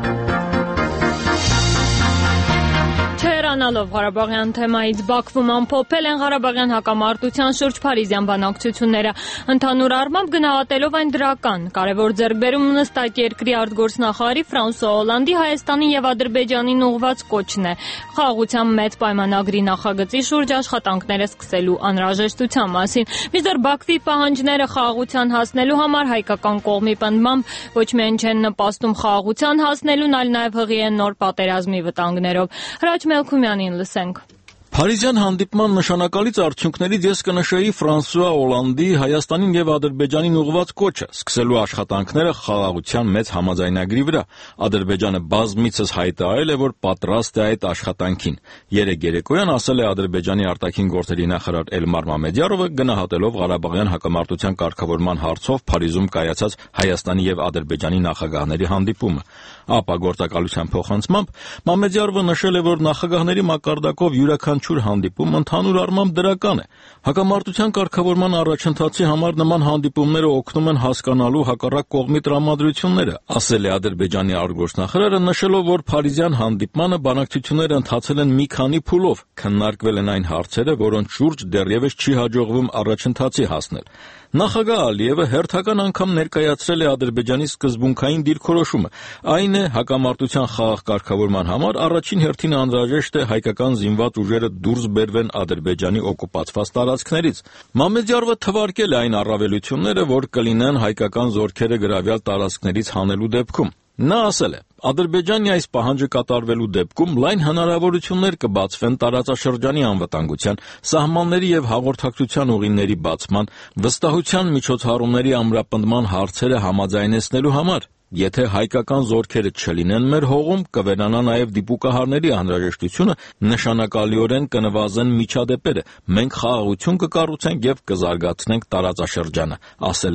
Հեռանալով Ղարաբաղյան թեմայից Բաքվում ամփոփել են Ղարաբաղյան հակամարտության շուրջ Փարիզյան բանակցությունները, ընդհանուր առմամբ գնահատելով այն դրական։ Կարևոր ձեռքբերումն ըստ այդ երկրի արտգործնախարարի Ֆրանսուଆ Օլանդի Հայաստանի եւ Ադրբեջանին ուղղված կոչն է խաղաղության մեծ պայմանագրի նախագծի շուրջ աշխատանքները սկսելու անհրաժեշտության մասին։ Մինչդեռ Բաքվի պահանջները խաղաղության հասնելու համար հայկական կողմի պնդմամբ ոչ միայն չեն նպաստում խաղաղության հասնելուն, այլ նաեւ հղի են նոր պատերազմի վտանգներով։ Հրաչ Մելքումյանին լսենք։ Փարիզյան հանդիպման նշանակալից արդյունքներից ես կնշեի Ֆրանսուଆ Օլանդի Հայաստանին եւ Ադրբեջանին ուղղված կոչը, սկսելու աշխատանքները խաղաղության մեծ համաձայնագրի վրա։ Ադրբեջանը բազմիցս հայտարարել է, որ պատրաստ է այդ աշխատանքին։ Երեկ երեկոյան ասել է Ադրբեջանի արտաքին գործերի նախարար Էլմար Մամեդյարովը, գնահատելով Ղարաբաղյան հակամարտության կարգավորման հարցով Փարիզում կայացած Հայաստանի եւ Ադրբեջանի նախագահների հանդիպումը։ Ապա գործակալության փոխանցմամբ Մամեդյարովը նշել է, որ նախագահների մակարդակով յուրաքանչյուր հանդիպում ընդհանուր առմամբ դրական է։ Հակամարտության կարգավորման առաջընթացի համար նման հանդիպումները օգնում են հասկանալու հակառակ կողմի տրամադրությունները, ասել է Ադրբեջանի արտգործնախարարը, նշելով, որ Փարիզյան հանդիպմանը բանակցությունները ընթացել են մի քանի փուլով, քննարկվել են այն հարցերը, որոնց շուրջ դեռևս չի հաջողվում առաջընթացի հասնել։ Նախագահ Ալիևը հերթական անգամ ներկայացրել է Ադրբեջանի սկզբունքային դիրքորոշումը, այն է հակամարտության խաղաղ կարգավորման համար առաջին հերթին անհրաժեշտ է հայկական զինված ուժերը դուրս բերվեն Ադրբեջանի օկուպացված տարածքներից։ Մամեդյարովը թվարկել է այն առավելությունները, որ կլինեն հայկական զորքերը գրավյալ տարածքներից հանելու դեպքում։ Նա ասել է. Ադրբեջանի այս պահանջը կատարվելու դեպքում լայն հնարավորություններ կբացվեն տարածաշրջանի անվտանգության, սահմանների եւ հաղորդակցության ուղիների բացման, վստահության միջոցառումների ամրապնդման հարցերը համաձայնեցնելու համար։ Եթե հայկական զորքերը չլինեն մեր հողում, կվերանա նաև դիպուկահարների անհրաժեշտությունը, նշանակալիորեն կնվազեն միջադեպերը։ Մենք խաղաղություն կկառուցենք եւ կզարգացնենք տարածաշրջանը, ասել է նա։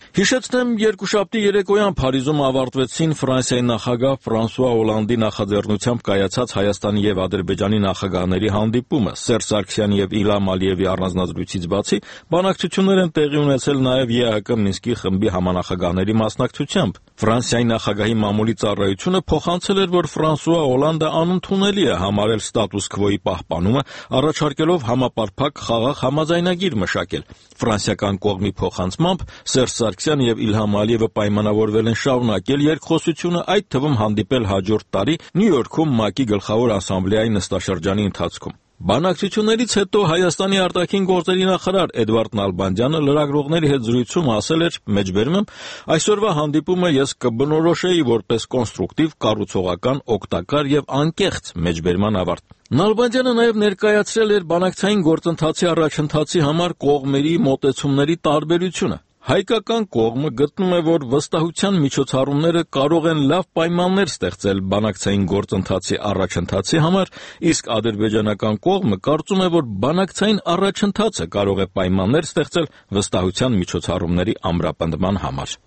Հիշեցնեմ, երկուշաբթի երեկոյան Փարիզում ավարտվեցին Ֆրանսիայի նախագահ Ֆրանսուଆ Օլանդի նախաձեռնությամբ կայացած Հայաստանի եւ Ադրբեջանի նախագահների հանդիպումը։ Սերժ Սարգսյանի եւ Իլհամ Ալիևի առանձնազրույցից բացի բանակցություններ են տեղի ունեցել նաեւ ԵԱՀԿ Մինսկի խմբի համանախագահների մասնակցությամբ։ Ֆրանսիայի նախագահի մամուլի ծառայությունը փոխանցել էր, որ Ֆրանսուଆ Օլանդը անընդունելի է համարել ստատուս քվոյի պահպանումը, առաջարկելով համապարփակ խաղաղ համաձայնագիր մշակել։ Ֆրանսիական կողմի փոխանցմամբ Սերժ Սարգսյանը եւ Իլհամ Ալիևը պայմանավորվել են շարունակել երկխոսությունը, այդ թվում հանդիպել հաջորդ տարի Նյու Յորքում ՄԱԿ-ի գլխավոր ասամբլեայի նստաշրջանի ընթացքում։ Բանակցություններից հետո Հայաստանի արտաքին գործերի նախարար Էդվարդ Նալբանդյանը լրագրողների հետ զրույցում ասել էր. «Մեջբերում եմ, այսօրվա հանդիպումը ես կբնորոշեի որպես կոնստրուկտիվ, կառուցողական, օգտակար եւ անկեղծ մեջբերման ավարտ»։ Նալբանդյանը նաև ներկայացրել էր բանակցային գործընթացի առաջընթացի համար կողմերի մոտեցումների տարբերությունը։ Հայկական կողմը գտնում է, որ վստահության միջոցառումները կարող են լավ պայմաններ ստեղծել բանակցային գործընթացի առաջընթացի համար, իսկ ադրբեջանական կողմը կարծում է, որ բանակցային առաջընթացը կարող է պայմաններ ստեղծել վստահության միջոցառումների ամրապնդման համար։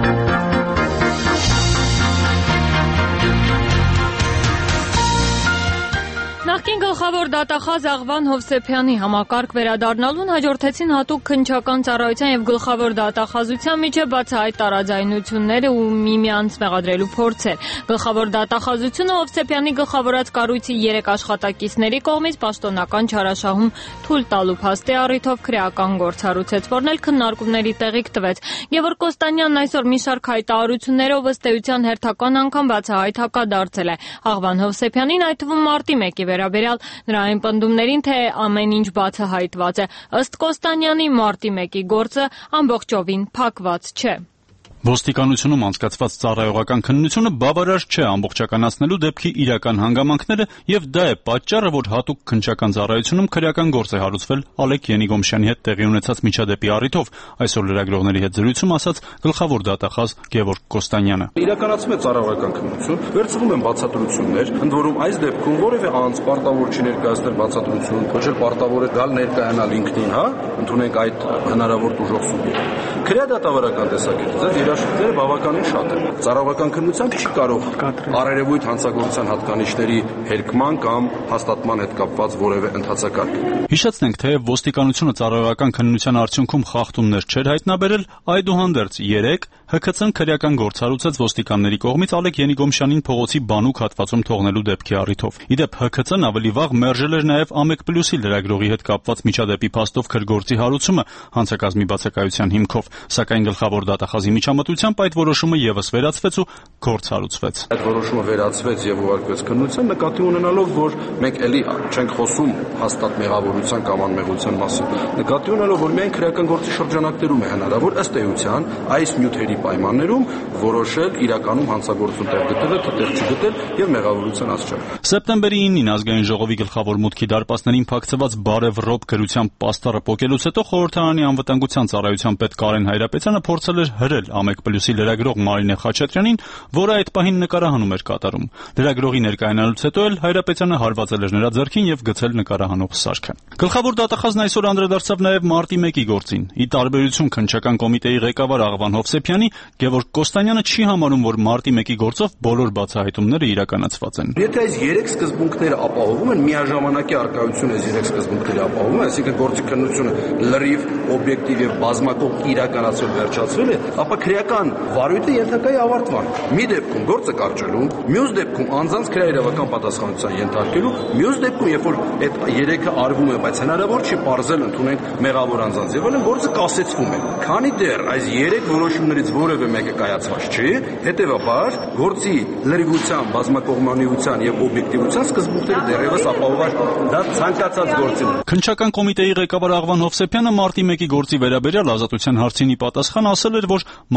Նախկին գլխավոր դատախազ Աղվան Հովսեփյանի համակարգ վերադառնալուն հաջորդեցին հատուկ քննչական ծառայության եւ գլխավոր դատախազության միջև բացահայտ տարաձայնությունները ու միմյանց մեղադրելու փորձեր։ Գլխավոր դատախազությունը Հովսեփյանի գլխավորած կառույցի 3 աշխատակիցների կողմից պաշտոնական չարաշահում թույլ տալու փաստի առիթով քրեական գործառույց որն էլ քննարկումների տեղիք տվեց։ Գևորգ Կոստանյանն այսօր մի շարք հայտարարություններով ըստ էության հերթական անգամ բացահայտ հակադարձել է Աղվան Հովսեփյանին, այդ թվում մարտի 1-ի վերաբերյալ նրա այն պնդումներին, թե ամեն ինչ բացահայտված է։ Ըստ Կոստանյանի մարտի 1-ի գործը ամբողջովին փակված չէ։ Ոստիկանությունում անցկացված ծառայողական քննությունը բավարար չէ ամբողջականացնելու դեպքի իրական հանգամանքները եւ դա է պատճառը, որ հատուկ քննչական ծառայությունում քրեական գործ է հարուցվել Ալեք Ենիգոմշյանի հետ տեղի ունեցած միջադեպի առիթով, այսօր լրագրողների հետ զրույցում ասաց գլխավոր դատախազ Գևորգ Կոստանյանը։ Իրականացում է ծառայողական քննություն, վերցվում են բացատրություններ, ընդ որում այս դեպքում որևէ անձ պարտավոր չի ներկայացնել բացատրություն, ոչ էլ պարտավոր է գալ ներկայանալ ինքնին, ընդունենք այդ հնարավոր տուժող սուբյեկտը։ Քրեադատավարական տեսակետից երաշխիքները բավականին շատ են։ Ծառայողական քննությամբ չի կարող առերևույթ հանցագործության հատկանիշների հերկման կամ հաստատման հետ կապված որևէ ընթացակարգ։ Հիշեցնենք, թե ոստիկանությունը ծառայողական քննության արդյունքում խախտումներ չէր հայտնաբերել, այդուհանդերձ 3 ՀՔՑ-ն քրեական գործ հարուցեց ոստիկանների կողմից Ալեք Ենիգոմշյանին փողոցի բանուկ հատվածում թողնելու դեպքի առիթով։ Իդեպ ՀՔՑ-ն ավելի վաղ մերժել էր նաև ԱՄԵԿ+-ի լրագրողի հետ կապված միջադեպի փաստով քրգործի հարուցումը հանցակազմի բացակայության հիմքով, սակայն գլխավոր դատախազի միջամտությամբ այդ որոշումը եւս վերացվեց ու գործ հարուցվեց։ Այդ որոշումը վերացվեց եւ ուղարկվեց քննության, նկատի ունենալով, որ մենք էլի չենք խոսում հաստատ մեղավորության կամ անմեղության մասին։ Նկատի ունենալով, որ միայն քրեական գործի շրջանակներում է հնարավոր ըստ էության այս նյութերի պայմաններում որոշել իրականում հանցագործություն տեղ գտել, թե տեղ չի գտել եւ մեղավորության ասճան։ Սեպտեմբերի 9-ին ազգային ժողովի գլխավոր մուտքի դարպասներին փակցված բարև ռոբ գրության պաստառը պոկելուց հետո խորհրդարանի անվտանգության ծառայության պետ Կարեն Հայրապետյանը փորձել էր հրել ԱՄԵԿ+-ի լրագրող Մարինե Խաչատրյանին, որը այդ պահին նկարահանում էր կատարում։ Լրագրողի ներկայանալուց հետո էլ Հայրապետյանը հարվածել էր նրա ձեռքին եւ գցել նկարահանող սարքը։ Գլխավոր դատախազն այսօր անդրադարձավ նաեւ մարտի 1-ի գործին։ Ի տարբերություն քննչական կոմիտեի ղեկավար Աղվան Հովսեփյանի, Գևորգ Կոստանյանը չի համարում, որ մարտի 1-ի գործով բոլոր բացահայտումները իրականացված են։ Եթե այս 3 սկզբունքները ապահովում են, միաժամանակի առկայություն այս 3 սկզբունքների ապահովում է, այսինքն գործի քննությունը լրիվ, օբյեկտիվ եւ բազմակողմ իրականացվել վերջացվել է, ապա քրեական վարույթը ենթակա է ավարտման։ Մի դեպքում գործը կարճելու, մյուս դեպքում անձանց քրեաիրավական պատասխանատվության ենթարկելու, մյուս դեպքում երբ որ այդ 3-ը արվում է, բայց հնարավոր չի պարզել ընդունենք մեղավոր անձանց եւ այլն, գործը կասեցվում է։ Քանի դեռ այս 3 որոշումներից որևէ մեկը կայացված չի, հետեւաբար գործի լրիվության, բազմակողմանիության եւ օբյեկտիվության սկզբունքները դեռևս ապահովված դա ցանկացած գործին։ Քննչական կոմիտեի ղեկավար Աղվան Հովսեփյանը մարտի 1-ի գործի վերաբերյալ Ազատության հարցին ի պատասխան ասել էր, որ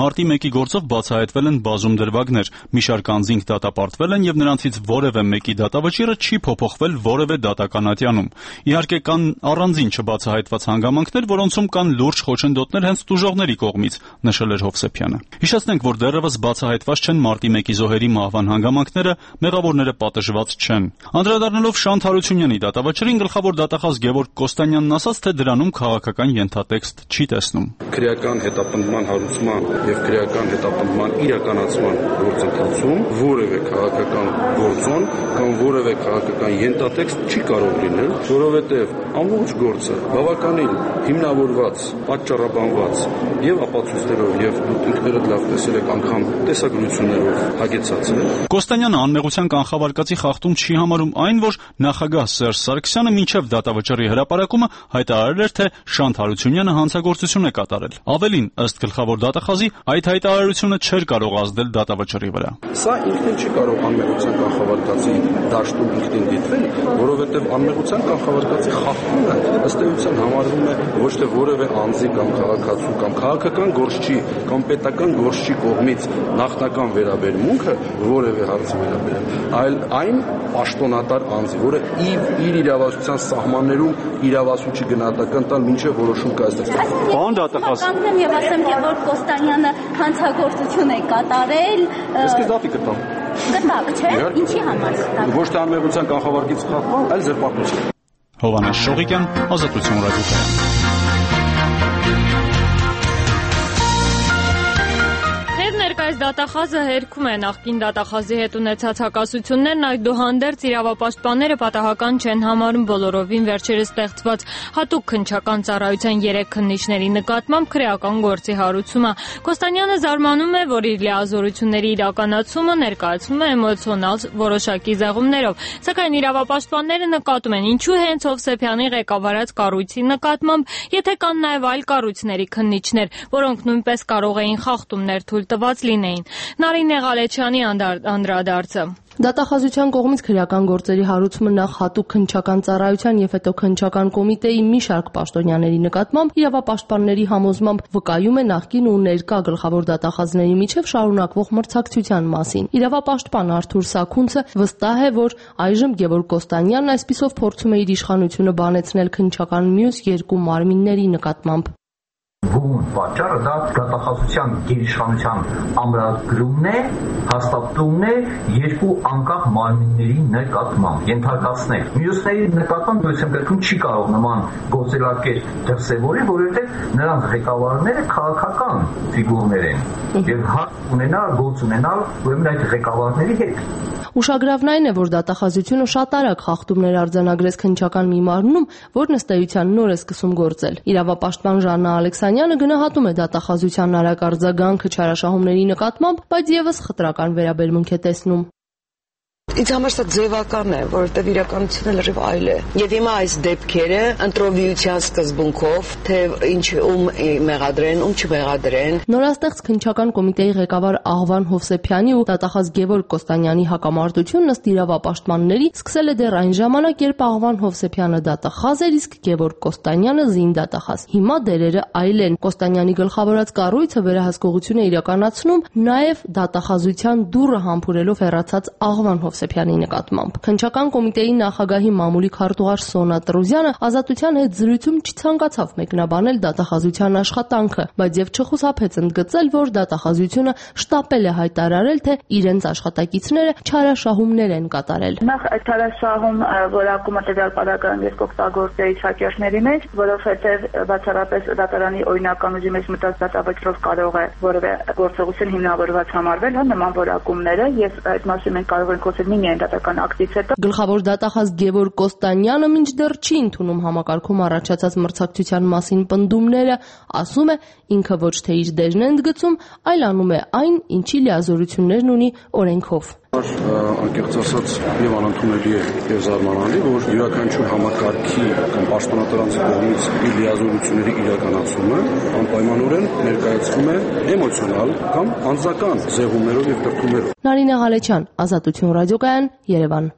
Մարտի 1-ի գործով բացահայտվել են բազում դրվագներ, մի շարք անձինք դատապարտվել են եւ նրանցից որևէ մեկի դատավճիռը չի փոփոխվել որևէ դատական ատյանում։ Իհարկե կան առանձին չբացահայտված հանգամանքներ, որոնցում կան լուրջ խոչընդոտներ հենց տուժողների կողմից, նշել էր Հովսեփյանը։ Հիշեցնենք, որ դեռևս բացահայտված չեն Մարտի 1-ի զոհերի մահվան հանգամանքները, մեղավորները պատժված չեն։ Անդրադառնալով Շանթ Հարությունյանի դատավճիռին գլխավոր դատախազ Գևորգ Կոստանյանն ասաց, թե դրանում քաղաքական ենթատեքստ չի տեսնում։ Քրեական հետապնդման հարուցման եւ քրեական հետապնդման իրականացման գործընթացում որևէ քաղաքական գործոն կամ որևէ քաղաքական ենթատեքստ չի կարող լինել, որովհետեւ ամբողջ գործը բավականին հիմնավորված, պատճառաբանված եւ ապացույցներով եւ դուք ինքներդ լավ տեսել եք անգամ տեսագրություններով հագեցած է։ Կոստանյանը անմեղության կանխավարկածի խախտում չի համարում այն, որ նախագահ Սերժ Սարգսյանը մինչև դատավճիռի հրապարակումը հայտարարել էր, թե Շանթ Հարությունյանը հանցագործություն է կատարել։ Ավելին, ըստ գլխավոր դատախազի, այդ հայտարարությունը չէր կարող ազդել դատավճիռի վրա։ Սա ինքնին չի կարող անմեղության կանխավարկածի դաշտում ինքնին դիտվել, որովհետև անմեղության կանխավարկածի խախտումը ըստ էության համարվում է ոչ թե որևէ անձի կամ քաղաքացու կամ քաղաքական գործչի կամ պետական գործչի կողմից նախնական վերաբերմունքը որևէ հարցի վերաբերել, այլ այն պաշտոնատար անձի, որը իր իրավասության սահմաններում իրավասուչի գնահատական տալ մինչև որոշում կայացնել։ Պարոն դատախազ, եւ ասեմ, որ Կոստանյանը հանցագործություն է կատարել։ Իսկ դատի կտամ։ Կտակ, չէ՞։ Ինչի համար կտակ։ Ոչ թե անմեղության կանխավարկից խախտման, այլ զրպարտություն։ Հովհաննես Շողիկյան, Ազատություն ռադիոկայան։ Ներկայիս դատախազը հերքում է նախկին դատախազի հետ ունեցած հակասություններն, այդուհանդերձ իրավապաշտպանները պատահական չեն համարում բոլորովին վերջերս ստեղծված հատուկ քննչական ծառայության 3 քննիչների նկատմամբ քրեական գործի հարուցումը։ Կոստանյանը զարմանում է, որ իր լիազորությունների իրականացումը ներկայացնում է էմոցիոնալ որոշակի զեղումներով, սակայն իրավապաշտպանները նկատում են, ինչու հենց Հովսեփյանի ղեկավարած կառույցի նկատմամբ, եթե կան նաև այլ կառույցների քննիչներ, որոնք նույնպես կարող էին խախտումներ թույլ տված լինեին։ Նարինե Ղալեչյանի անդրադարձը։ Դատախազության կողմից քրեական գործերի հարուցումը նախ հատուկ քննչական ծառայության եւ հետո քննչական կոմիտեի մի շարք պաշտոնյաների նկատմամբ իրավապաշտպանների համոզմամբ վկայում է նախկին ու ներկա գլխավոր դատախազների միջև շարունակվող մրցակցության մասին։ Իրավապաշտպան Արթուր Սաքունցը վստահ է, որ այժմ Գևորգ Կոստանյանն այսպիսով փորձում է իր իշխանությունը բանեցնել քննչական մյուս 2 մարմինների նկատմամբ։ Բուն պատճառը դա դատախազության գերիշխանության ամրագրումն է, հաստատումն է 2 անկախ մարմինների նկատմամբ, ենթարկացնել։ Մյուսների նկատմամբ դույցեմ կրկնում չի կարող նման գործելակերպ դրսևորի, որովհետև նրանց ղեկավարները քաղաքական ֆիգուրներ են եւ հարց ունենալ, գործ ունենալ ուրեմն այդ ղեկավարների հետ։ Ուշագրավն այն է, որ դատախազությունը շատ արագ խախտումներ արձանագրեց քննչական մի մարմնում, որն ըստ էության նոր է սկսում գործել։ Իրավապաշտպան Ժաննա Ալեքսանյանը գնահատում է դատախազության արագ արձագանքը չարաշահումների նկատմամբ, բայց եւս խտրական վերաբերմունք է տեսնում։ Ինձ համար սա ձևական է, որովհետև իրականությունը լրիվ այլ է։ Եվ հիմա այս դեպքերը ընտրովիության սկզբունքով, թե ինչ ում մեղադրեն, ում չմեղադրեն։ Նորաստեղծ քննչական կոմիտեի ղեկավար Աղվան Հովսեփյանի ու դատախազ Գևորգ Կոստանյանի հակամարտությունն ըստ իրավապաշտպանների սկսել է դեռ այն ժամանակ, երբ Աղվան Հովսեփյանը դատախազ էր, իսկ Գևորգ Կոստանյանը զին դատախազ։ Հիմա դերերը այլ են։ Կոստանյանի գլխավորած կառույցը վերահսկողություն է իրականացնում նաև դատախազության դուռը համբուրելով հեռացած Աղվան Հովսեփյանի նկատմամբ։ Քննչական կոմիտեի նախագահի մամուլի քարտուղար Սոնա Տրուզյանը Ազատության հետ զրույցում չցանկացավ մեկնաբանել դատախազության աշխատանքը, բայց եւ չխուսափեց ընդգծել, որ դատախազությունը շտապել է հայտարարել, թե իրենց աշխատակիցները չարաշահումներ են կատարել։ Նախ այդ չարաշահում որակումը տվյալ պարագայում ես կօգտագործեի շակերտների մեջ, որովհետեւ բացառապես դատարանի օրինական ուժի մեջ մտած դատավճռով կարող է որևէ գործողություն հիմնավորված համարվել, հա նման որակումները, եւ այդ մասին մենք կարող ենք խոսել միայն դատական ակտից հետո։ Գլխավոր դատախազ Գևորգ Կոստանյանը մինչդեռ չի ընդունում համակարգում առաջացած մրցակցության մասին պնդումները, ասում է ինքը ոչ թե իր դերն է ընդգծում, այլ անում է այն, ինչի լիազորություններն ունի օրենքով։ Անկեղծ ասած եւ անընդունելի է եւ զարմանալի, որ յուրաքանչյուր համակարգի կամ պաշտոնատարանցի կողմից իր լիազորությունների իրականացումը անպայմանորեն ներկայացվում է էմոցիոնալ կամ անձնական զեղումներով եւ տրտումներով։ Նարինե Ղալեչյան, Ազատություն ռադիոկայան, Երևան։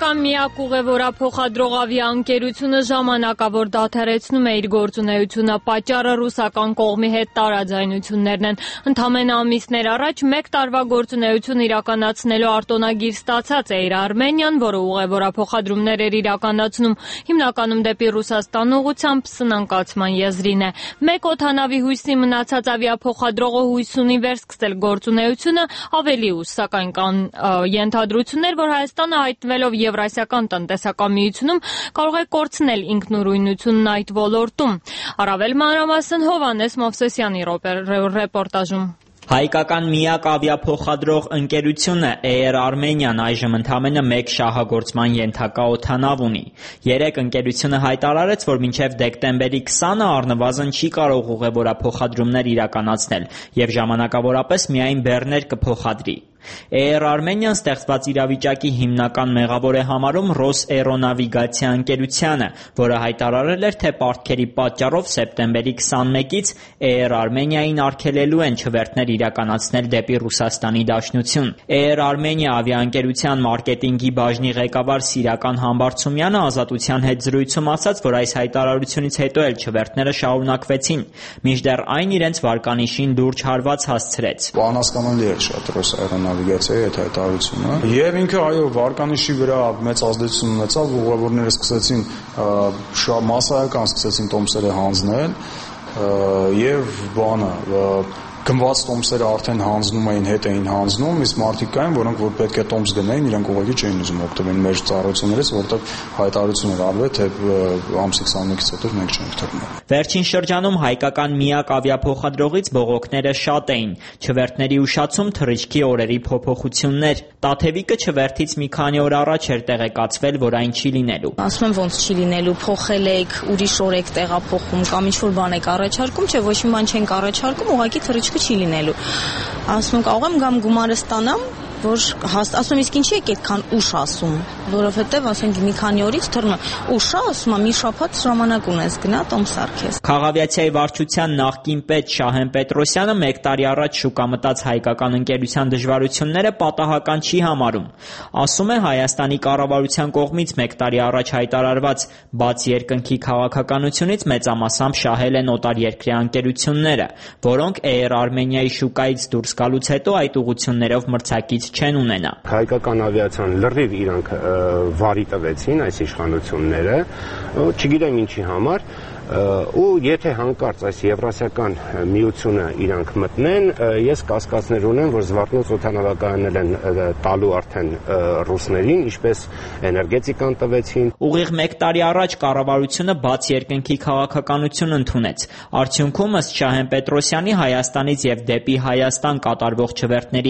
Հայկական միակ ուղևորափոխադրող ավիաընկերությունը ժամանակավոր դադարեցնում է իր գործունեությունը, պատճառը ռուսական կողմի հետ տարաձայնություններն են։ Ընդամենը ամիսներ առաջ 1 տարվա գործունեություն իրականացնելու արտոնագիր ստացած է Air Armenian, որը ուղևորափոխադրումներ էր իրականացնում հիմնականում դեպի Ռուսաստան ուղղությամբ սնանկացման եզրին է։ Մեկ օդանավի հույսի մնացած ավիափոխադրողը հույս ունի վերսկսել գործունեությունը ավելի ուշ, սակայն կան ենթադրություններ, որ Հայաստանը հայտնվելով Եվրասիական տնտեսական միությունում կարող է կորցնել ինքնուրույնությունն այդ ոլորտում։ Առավել մանրամասն Հովհաննես Մովսեսյանի ռեպորտաժում։ Հայկական միակ ավիափոխադրող ընկերությունը Air Armenian այժմ ընդամենը 1 շահագործման ենթակա օդանավ ունի։ Երեկ ընկերությունը հայտարարեց, որ մինչև դեկտեմբերի 20-ը առնվազն չի կարող ուղևորափոխադրումներ իրականացնել եւ ժամանակավորապես միայն բեռներ կփոխադրի։ Air Armenian ստեղծված իրավիճակի հիմնական մեղավոր է համարում Ռոսէրոնավիգացիա ընկերությանը, որը հայտարարել էր, թե պարտքերի պատճառով սեպտեմբերի 21-ից Air Armenia-ին արգելելու են չվերթներ իրականացնել դեպի Ռուսաստանի Դաշնություն։ Air Armenia ավիաընկերության մարքեթինգի բաժնի ղեկավար Սիրական Համբարձումյանը Ազատության հետ զրույցում ասաց, որ այս հայտարարությունից հետո էլ չվերթները շարունակվեցին, մինչդեռ այն իրենց վարկանիշին լուրջ հարված հասցրեց։ Անհասկանալի է շատ Ռոսէրոնավիգացիայի այդ հայտարարությունը։ Եվ ինքը այո վարկանիշի վրա մեծ ազդեցություն ունեցավ, ուղևորները սկսեցին մասսայական սկսեցին տոմսերը հանձնել եւ գնված տոմսերը արդեն հանձնում էին, հետ էին հանձնում, իսկ մարդիկ կային, որոնք որ պետք է տոմս գնային, իրանք ուղղակի չէին ուզում օգտվել մեր ծառայություններից, որտեղ հայտարարություն էր արվել, թե ամսի 21-ից հետո մենք չենք թողնելու։ Վերջին շրջանում հայկական միակ ավիափոխադրողից բողոքները շատ էին։ Չվերթների ուշացում, թռիչքի օրերի փոփոխություններ։ Տաթևիկը չվերթից մի քանի օր առաջ էր տեղեկացվել, որ այն չի լինելու։ Ասում եմ ոնց չի լինելու, փոխել եք, ուրիշ օր եք տեղափոխում կամ ինչ-որ բան եք առաջարկում, չէ, ոչ մի բան չենք առաջարկում, ուղղակի թռիչքը չի լինելու։ Ասում եմ կարող եմ գամ գումարը ստանամ, որ ասում իսկ ինչի եք այդքան ուշ ասում, որովհետև ասենք մի քանի օրից թռնում ուշ ասում եմ մի շաբաթ ժամանակ ունես գնա տոմս սարքես։ Քաղավիացիայի վարչության նախկին պետ Շահեն Պետրոսյանը 1 տարի առաջ շուկա մտած հայկական ընկերության դժվարությունները պատահական չի համարում։ Ասում է Հայաստանի կառավարության կողմից 1 տարի առաջ հայտարարված բաց երկնքի քաղաքականությունից մեծամասամբ շահել են օտարերկրյա ընկերությունները, որոնք Air Armenia-ի շուկայից դուրս գալուց հետո այդ ուղղություններով մրցակից չեն ունենա։ Հայկական ավիացիան լրիվ իրանք վարի տվեցին այս իշխանությունները, չգիտեմ ինչի համար, ու եթե հանկարծ այս Եվրասիական միությունը իրանք մտնեն, ես կասկածներ ունեմ, որ զվարթնոց օդանավակայաններ են տալու արդեն ռուսներին, ինչպես էներգետիկան տվեցին։ Ուղիղ 1 տարի առաջ կառավարությունը բաց երկնքի քաղաքականություն ընդունեց։ Արդյունքում ըստ Շահեն Պետրոսյանի Հայաստանից եւ դեպի Հայաստան կատարվող չվերթների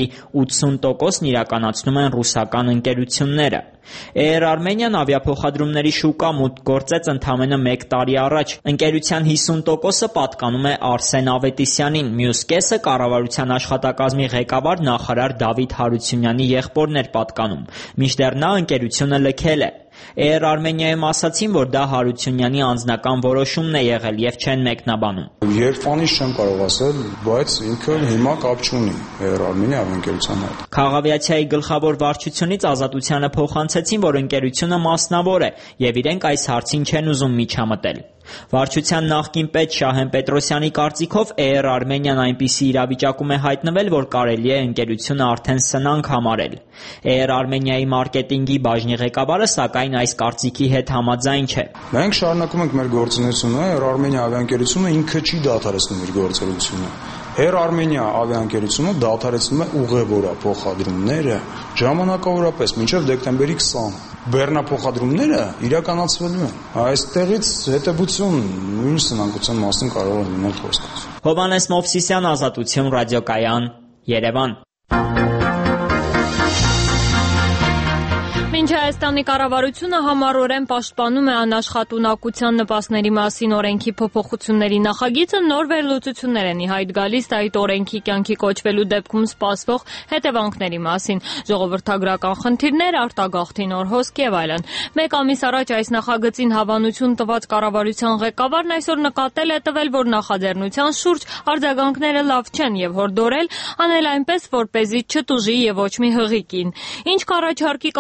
80%-ն իրականացնում են ռուսական ընկերությունները։ Air Armenian ավիափոխադրումների շուկա մուտք գործեց ընդամենը 1 տարի առաջ։ Ընկերության 50%-ը պատկանում է Արսեն Ավետիսյանին, մյուս կեսը կառավարության աշխատակազմի ղեկավար նախարար Դավիթ Հարությունյանի եղբորն էր պատկանում, մինչդեռ նա ընկերությունը լքել է։ Air Armenia-ում ասացին, որ դա Հարությունյանի անձնական որոշումն է եղել եւ չեն մեկնաբանում։ Երբանից չեմ կարող ասել, բայց ինքը հիմա կապ չունի Air Armenia ավիաընկերության հետ։ Քաղավիացիայի գլխավոր վարչությունից Ազատությանը փոխանցեցին, որ ընկերությունը մասնավոր է եւ իրենք այս հարցին չեն ուզում միջամտել։ Վարչության նախկին պետ Շահեն Պետրոսյանի կարծիքով Air Armenian այնպիսի իրավիճակում է հայտնվել, որ կարելի է ընկերությունը արդեն սնանկ համարել։ Air Armenia-ի մարքեթինգի բաժնի ղեկավարը սակայն այս կարծիքի հետ համաձայն չէ։ Մենք շարունակում ենք մեր գործունեությունը, Air Armenia ավիաընկերությունը ինքը չի դադարեցնում իր գործունեությունը։ Air Armenia ավիաընկերությունը դադարեցնում է ուղևորափոխադրումները ժամանակավորապես մինչև դեկտեմբերի 20-ը։ Բեռնափոխադրումները իրականացվելու են։ Այստեղից հետևություն նույն սնանկության մասին կարող է լինել խոսքը։ Հովհաննես Մովսիսյան, Ազատություն, ռադիոկայան, Երևան։ Մինչ Հայաստանի կառավարությունը համառորեն պաշտպանում է անաշխատունակության նպաստների մասին օրենքի փոփոխությունների նախագիծը, նոր վերլուծություններ են ի հայտ գալիս այդ օրենքի կյանքի կոչվելու դեպքում սպասվող հետևանքների մասին, ժողովրդագրական խնդիրներ, արտագաղթի նոր հոսք եւ այլն։ 1 ամիս առաջ այս նախագծին հավանություն տված կառավարության ղեկավարն այսօր նկատել է տվել, որ նախաձեռնության շուրջ արձագանքները լավ չեն եւ հորդորել անել այնպես, որպեսզի չտուժի եւ ոչ մի հղի կին։ Ինչ կառաջարկի կառավարությունը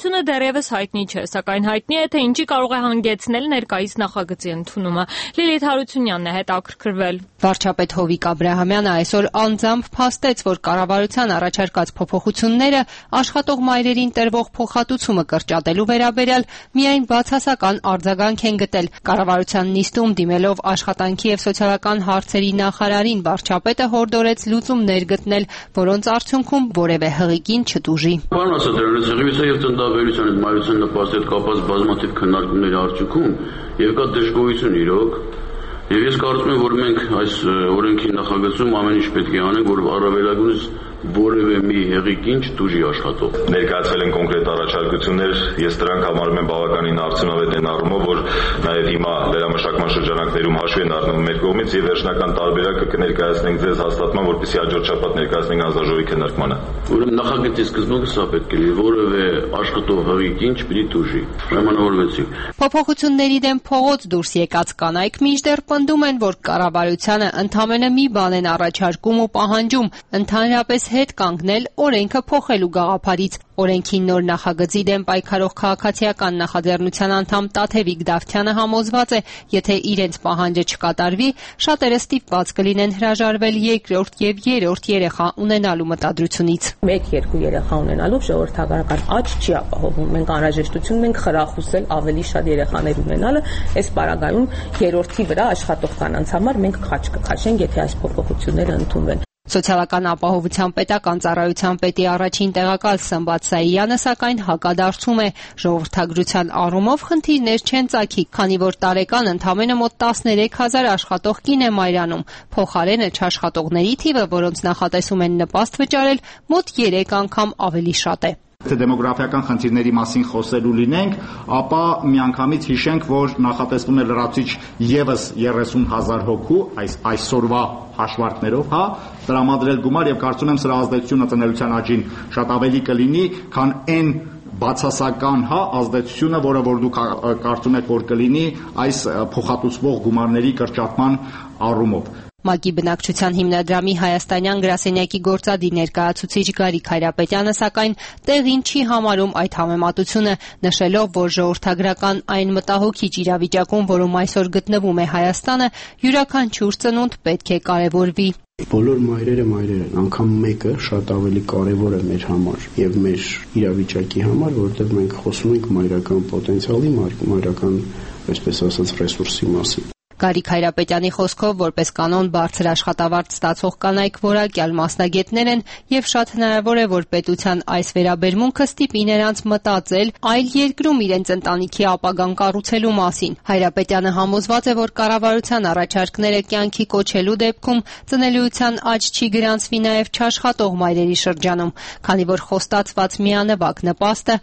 Լիարժանությունը դեռևս հայտնի չէ, սակայն հայտնի է, թե ինչի կարող է հանգեցնել ներկայիս նախագծի ընդունումը։ Լիլիթ Հարությունյանն է հետաքրքրվել։ Վարչապետ Հովիկ Աբրահամյանը այսօր անձամբ փաստեց, որ կառավարության առաջարկած փոփոխությունները աշխատող մայրերին տրվող փոխհատուցումը կրճատելու վերաբերյալ միայն բացասական արձագանք են գտել։ Կառավարության նիստում դիմելով աշխատանքի եւ սոցիալական հարցերի նախարարին վարչապետը հորդորեց լուծումներ գտնել, որոնց արդյունքում որևէ հղիկին չտուժի։ Պարոն Ասատրյան, հղիվիցը եւ տնտավերության հետ մայրության նպաստի հետ կապված բազմաթիվ քննարկումների արդյունքում եւ կա դժգոհություն իրոք։ Եվ ես կարծում եմ, որ մենք այս օրենքի նախագծում ամեն ինչ պետք է անենք, որ առավելագույնս որևէ մի հեղիկին չտուժի աշխատող։ Ներկայացվել են կոնկրետ առաջարկություններ, ես դրանք համարում եմ բավականին արդյունավետ են առումով, որ նաև հիմա վերամշակման շրջանակներում հաշվի են առնում մեր կողմից եւ վերջնական տարբերակը կներկայացնենք ձեզ հաստատման, որպեսզի հաջորդ շաբաթ ներկայացնենք հանձնաժողովի քննարկմանը։ Ուրեմն նախագծի սկզբունքը սա պետք է լինի, որևէ աշխատող հեղիկին չպիտի տուժի։ Պայմանավորվեցինք։ Փոփոխությունների դեմ փողոց դուրս եկած կանայք մինչդեռ պնդում են, որ կառավարությանը ընդամենը մի բան են առաջարկում ու պահանջում, ընդհանրապես հետ կանգնել օրենքը փոխելու գաղափարից։ Օրենքի նոր նախագծի դեմ պայքարող քաղաքացիական նախաձեռնության անդամ Տաթևիկ Դավթյանը համոզված է, եթե իրենց պահանջը չկատարվի, շատերը ստիպված կլինեն հրաժարվել երկրորդ եւ երրորդ երեխա ունենալու մտադրությունից։ 1-2 երեխա ունենալով ժողովրդական աճ չի ապահովում։ Մենք անհրաժեշտություն ունենք խրախուսել ավելի շատ երեխաներ ունենալը, այս պարագայում երրորդի վրա աշխատող կանանց համար մենք խաչ կքաշենք, եթե այս փոփոխությունները ընդունվեն։ Սոցիալական ապահովության պետական ծառայության պետի առաջին տեղակալ Սմբատ Սաիյանը սակայն հակադարձում է, ժողովրդագրության առումով խնդիրներ չեն ծագի, քանի որ տարեկան ընդամենը մոտ 13,000 աշխատող կին է մայրանում, փոխարենը չաշխատողների թիվը, որոնց նախատեսում են նպաստ վճարել, մոտ 3 անգամ ավելի շատ է։ Եթե դեմոգրաֆիական խնդիրների մասին խոսելու լինենք, ապա միանգամից հիշենք, որ նախատեսվում է լրացուցիչ եւս 30,000 հոգու այսօրվա հաշվարկներով, տրամադրել գումար եւ կարծում եմ սրա ազդեցությունը ծնելիության աճին շատ ավելի կլինի, քան այն բացասական ազդեցությունը, որը որ դուք կարծում եք, որ կլինի այս փոխհատուցվող գումարների կրճատման առումով։ ՄԱԿ-ի բնակչության հիմնադրամի հայաստանյան գրասենյակի գործադիր ներկայացուցիչ Գարիկ Հայրապետյանը սակայն տեղին չի համարում այդ համեմատությունը, նշելով, որ ժողովրդագրական այն մտահոգիչ իրավիճակում, որում այսօր գտնվում է Հայաստանը, յուրաքանչյուր ծնունդ պետք է կարևորվի։ Բոլոր մայրերը են, անգամ մեկը շատ ավելի կարևոր է մեր համար եւ մեր իրավիճակի համար, որովհետեւ մենք խոսում ենք մայրական պոտենցիալի, մայրական, այսպես ասած, ռեսուրսի մասին։ Գարիկ Հայրապետյանի խոսքով, որպես կանոն բարձր աշխատավարձ ստացող կանայք որակյալ մասնագետներ են եւ շատ հնարավոր է, որ պետության այս վերաբերմունքը ստիպի նրանց մտածել այլ երկրում իրենց ընտանիքի ապագան կառուցելու մասին։ Հայրապետյանը համոզված է, որ կառավարության առաջարկները կյանքի կոչելու դեպքում ծնելիության աճ չի գրանցվի նաեւ չաշխատող մայրերի շրջանում, քանի որ խոստացված միանվագ նպաստը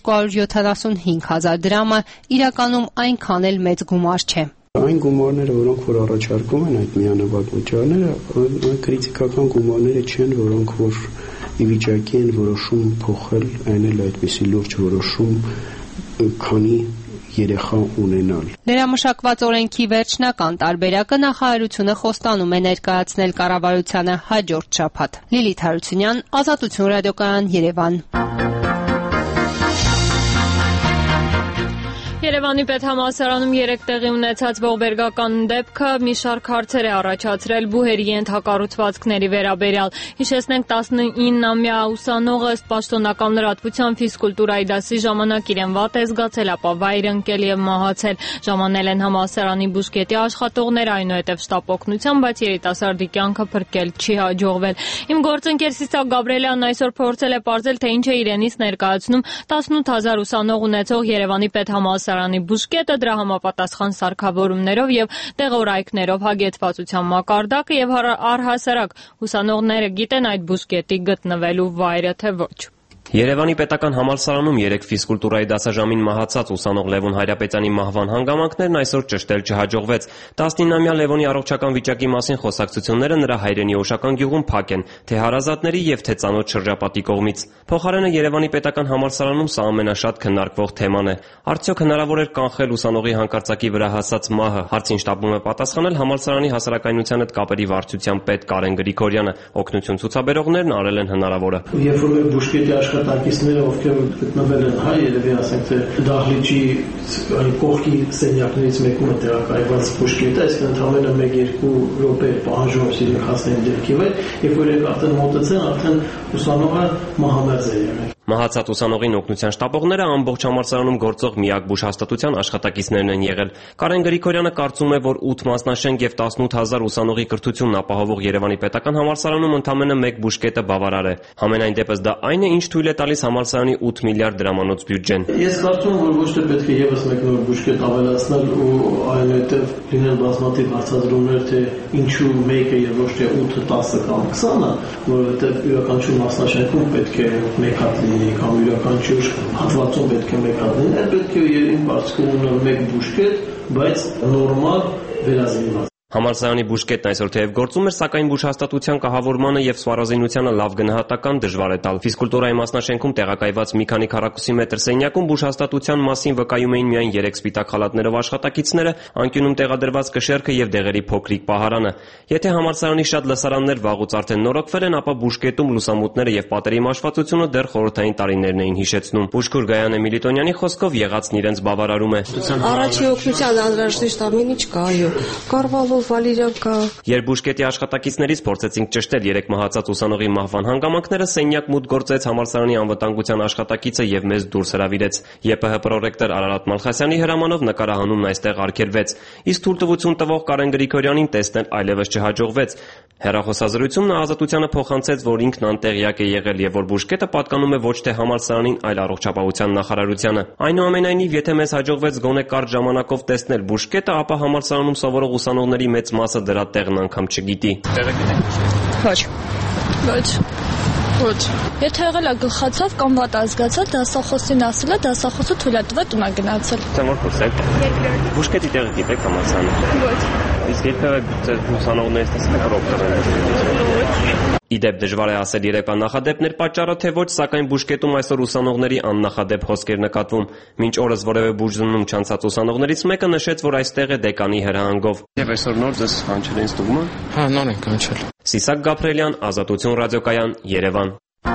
275,000 դրամը իրականում այնքան էլ մեծ գումար չէ։ Այն գումարները, որոնք որ առաջարկում են այդ միանվագ վճարները, քրիտիկական գումարները չեն, որոնք որ ի վիճակի են որոշում փոխել, այնել այդպիսի լուրջ որոշում, քանի երեխա ունենալ։ Լրամշակված օրենքի վերջնական տարբերակը նախարարությունը խոստանում է ներկայացնել կառավարությանը հաջորդ շաբաթ։ Լիլիթ Հարությունյան, Ազատություն ռադիոկայան, Երևան։ Երևանի պետհամալսարանում 3 տեղի ունեցած ողբերգական դեպքը մի շարք հարցեր է առաջացրել բուհերի ենթակառուցվածքների վերաբերյալ։ Հիշեցնենք 19-ամյա ուսանողը ըստ պաշտոնական լրատվության ֆիզկուլտուրայի դասի ժամանակ իրեն վատ է զգացել, ապա վայր ընկել եւ մահացել։ Ժամանել են համալսարանի բուժկետի աշխատողները, այնուհետև շտապ օգնության, բայց երիտասարդի կյանքը փրկել չի հաջողվել։ Իմ գործընկեր Սիսակ Գաբրելյանն այսօր փորձել է պարզել, թե ինչ է իրենից ներկայացնում 18,000 ուսանող ունեցող Երևանի պետհամալսարանի բուժկետը, դրա համապատասխան սարքավորումներով եւ տեղորայքներով հագեցվածության մակարդակը եւ առհասարակ ուսանողները գիտեն այդ բուժկետի գտնվելու վայրը թե ոչ։ Երևանի պետական համալսարանում 3 ֆիզկուլտուրայի դասաժամին մահացած ուսանող Լևոն Հայրապետյանի մահվան հանգամանքներն այսօր ճշտել չհաջողվեց։ 19-ամյա Լևոնի առողջական վիճակի մասին խոսակցությունները նրա հայրենի Օշական գյուղում փակ են, թե հարազատների եւ թե ծանոթ շրջապատի կողմից։ Փոխարենը Երևանի պետական համալսարանում սա ամենաշատ քննարկվող թեման է։ Արդյոք հնարավոր էր կանխել ուսանողի հանկարծակի վրա հասած մահը։ Հարցին շտապում է պատասխանել համալսարանի հասարակայնության հետ կապերի վարչության պետ Կարեն Գրիգորյանը։ Օգնություն ցուցաբերողներն արել են հնարավորը։ Երբ որ բուժկետի աշխատակիցները, ովքեր գտնվել են երևի ասենք թե դահլիճի կողքի սենյակներից մեկում է տեղակայված բուժկետը, այսինքն ընդամենը 1-2 րոպե պահանջում սիրուն հասնեն դեպքի վեր, երբ որ արդեն մոտեցեն, արդեն ուսանողը մահամերձ է եղել։ Մահացած ուսանողին օգնության շտաբողները ամբողջ համալսարանում գործող միակ բուժհաստատության աշխատակիցներն են եղել։ Կարեն Գրիգորյանը կարծում է, որ 8 մասնաշենք եւ 18000 ուսանողի կրթությունն ապահովող Երևանի պետական համալսարանում ընդամենը 1 բուժկետը բավարար է։ Համենայն դեպս դա այն է, ինչ թույլ է տալիս համալսարանի 8 միլիարդ դրամանոց բյուջեն։ Ես կարծում եմ, որ ոչ թե պետք է եւս մեկ նոր բուժկետ ավելացնել ու այնուհետեւ լինել բազմաթիվ հարցադրումներ, թե ինչու 1-ը եւ ոչ թե 8-ը, 10-ը կամ 20-ը, որովհետեւ յուրաքանչյուր մասնաշենքում պետք է մեկ հատ լինի կամ յուրաքանչյուր հատվածում պետք է մեկ հատ լինի, պետք է երին բարձրացնել 1 բուժկետ, բայց նորմալ վերազինված։ Համալսարանի բուժկետն այսօր թեև գործում էր, սակայն բուժհաստատության կահավորմանը եւ սպառազինությանը լավ գնահատական դժվար է տալ։ Ֆիզկուլտուրայի մասնաշենքում տեղակայված մի քանի քառակուսի մետր սենյակում բուժհաստատության մասին վկայում էին միայն 3 սպիտակ խալաթներով աշխատակիցները, անկյունում տեղադրված կշեռքը եւ դեղերի փոքրիկ պահարանը։ Եթե համալսարանի շատ լսարաններ վաղուց արդեն նորոգվել են, ապա բուժկետում լուսամուտները եւ պատերի մաշվածությունը դեռ խորհրդային տարիներն էին հիշեցնում։ Բուժքուր Գայանե Միլիտոնյանի խոսքով եղածն իրենց բավարարում է։ Առաջի օգնության անհրաժեշտ ամեն ինչ կա, այո։ Կարվալով վալիրանքա։ Երբ բուժկետի աշխատակիցներից փորձեցինք ճշտել 3 մահացած ուսանողի մահվան հանգամանքները, սենյակ մուտք գործեց համալսարանի անվտանգության աշխատակիցը եւ մեզ դուրս հրավիրեց։ ԵՊՀ պրոռեկտոր Արարատ Մալխասյանի հրամանով նկարահանումն այստեղ արգելվեց։ Իսկ թույլտվություն տվող Կարեն Գրիգորյանին տեսնել այլևս չհաջողվեց։ Հեռախոսազրույցում նա Ազատությանը փոխանցեց, որ ինքն անտեղյակ է եղել եւ որ բուժկետը պատկանում է ոչ թե համալսարանին, այլ առողջապահության նախարարությանը։ Այնուամենայնիվ, եթե մեզ հաջողվեց գոնե կարճ ժամանակով տեսնել բուժկետը, ապա համալսարանում սովորող ուսանողների մեծ մասը դրա տեղն անգամ չգիտի։ Տեղը գիտեք։ Ոչ։ Ոչ։ Ոչ։ Եթե եղել է գլխացավ կամ վատ ազգացել, դասախոսին ասել է, դասախոսը թույլ է տվել տուն է գնացել։ Դե որ խոսեք։ Բուժկետի տեղը գիտեք համալսարանում։ Ոչ։ Իսկ եթե ուսանողներից տեսնեք ռոպտեր են։ Իդեպ դժվար է ասել երեկան նախադեպներ պատճառը թե ոչ, սակայն բուժկետում այսօր ուսանողների աննախադեպ հոսքեր նկատվում։ Մինչ օրս որևէ բուժզննում չանցած ուսանողներից մեկը նշեց, որ այստեղ է դեկանի հրահանգով։ Եվ այսօր նոր ձեզ կանչել են ստուգման։ Հա, նոր են կանչել։ Սիսակ Գաբրելյան, Ազատություն ռադիոկայան, Երևան։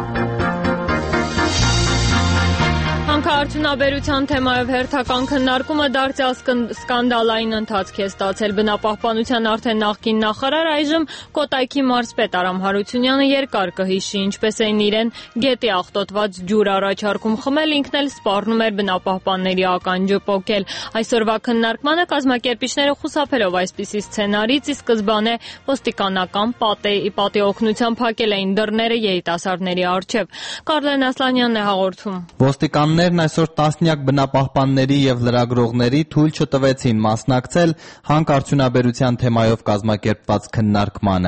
Հանքարդյունաբերության թեմայով հերթական քննարկումը դարձյալ սկանդալային ընթացք է ստացել։ Բնապահպանության արդեն նախկին նախարար, այժմ Կոտայքի մարզպետ Արամ Հարությունյանը երկար կհիշի, ինչպես էին իրեն գետի աղտոտված ջուր առաջարկում խմել, ինքն էլ սպառնում էր բնապահպանների ականջը պոկել։ Այսօրվա քննարկմանը կազմակերպիչները խուսափելով այսպիսի սցենարից, ի սկզբանե ոստիկանական պատի օգնությամբ փակել էին դռները երիտասարդների առջև։ Կարլեն Ասլանյանն է հաղորդում։ Ոստիկաններն այսօր տասնյակ բնապահպանների եւ լրագրողների թույլ չտվեցին մասնակցել հանքարդյունաբերության թեմայով կազմակերպված քննարկմանը։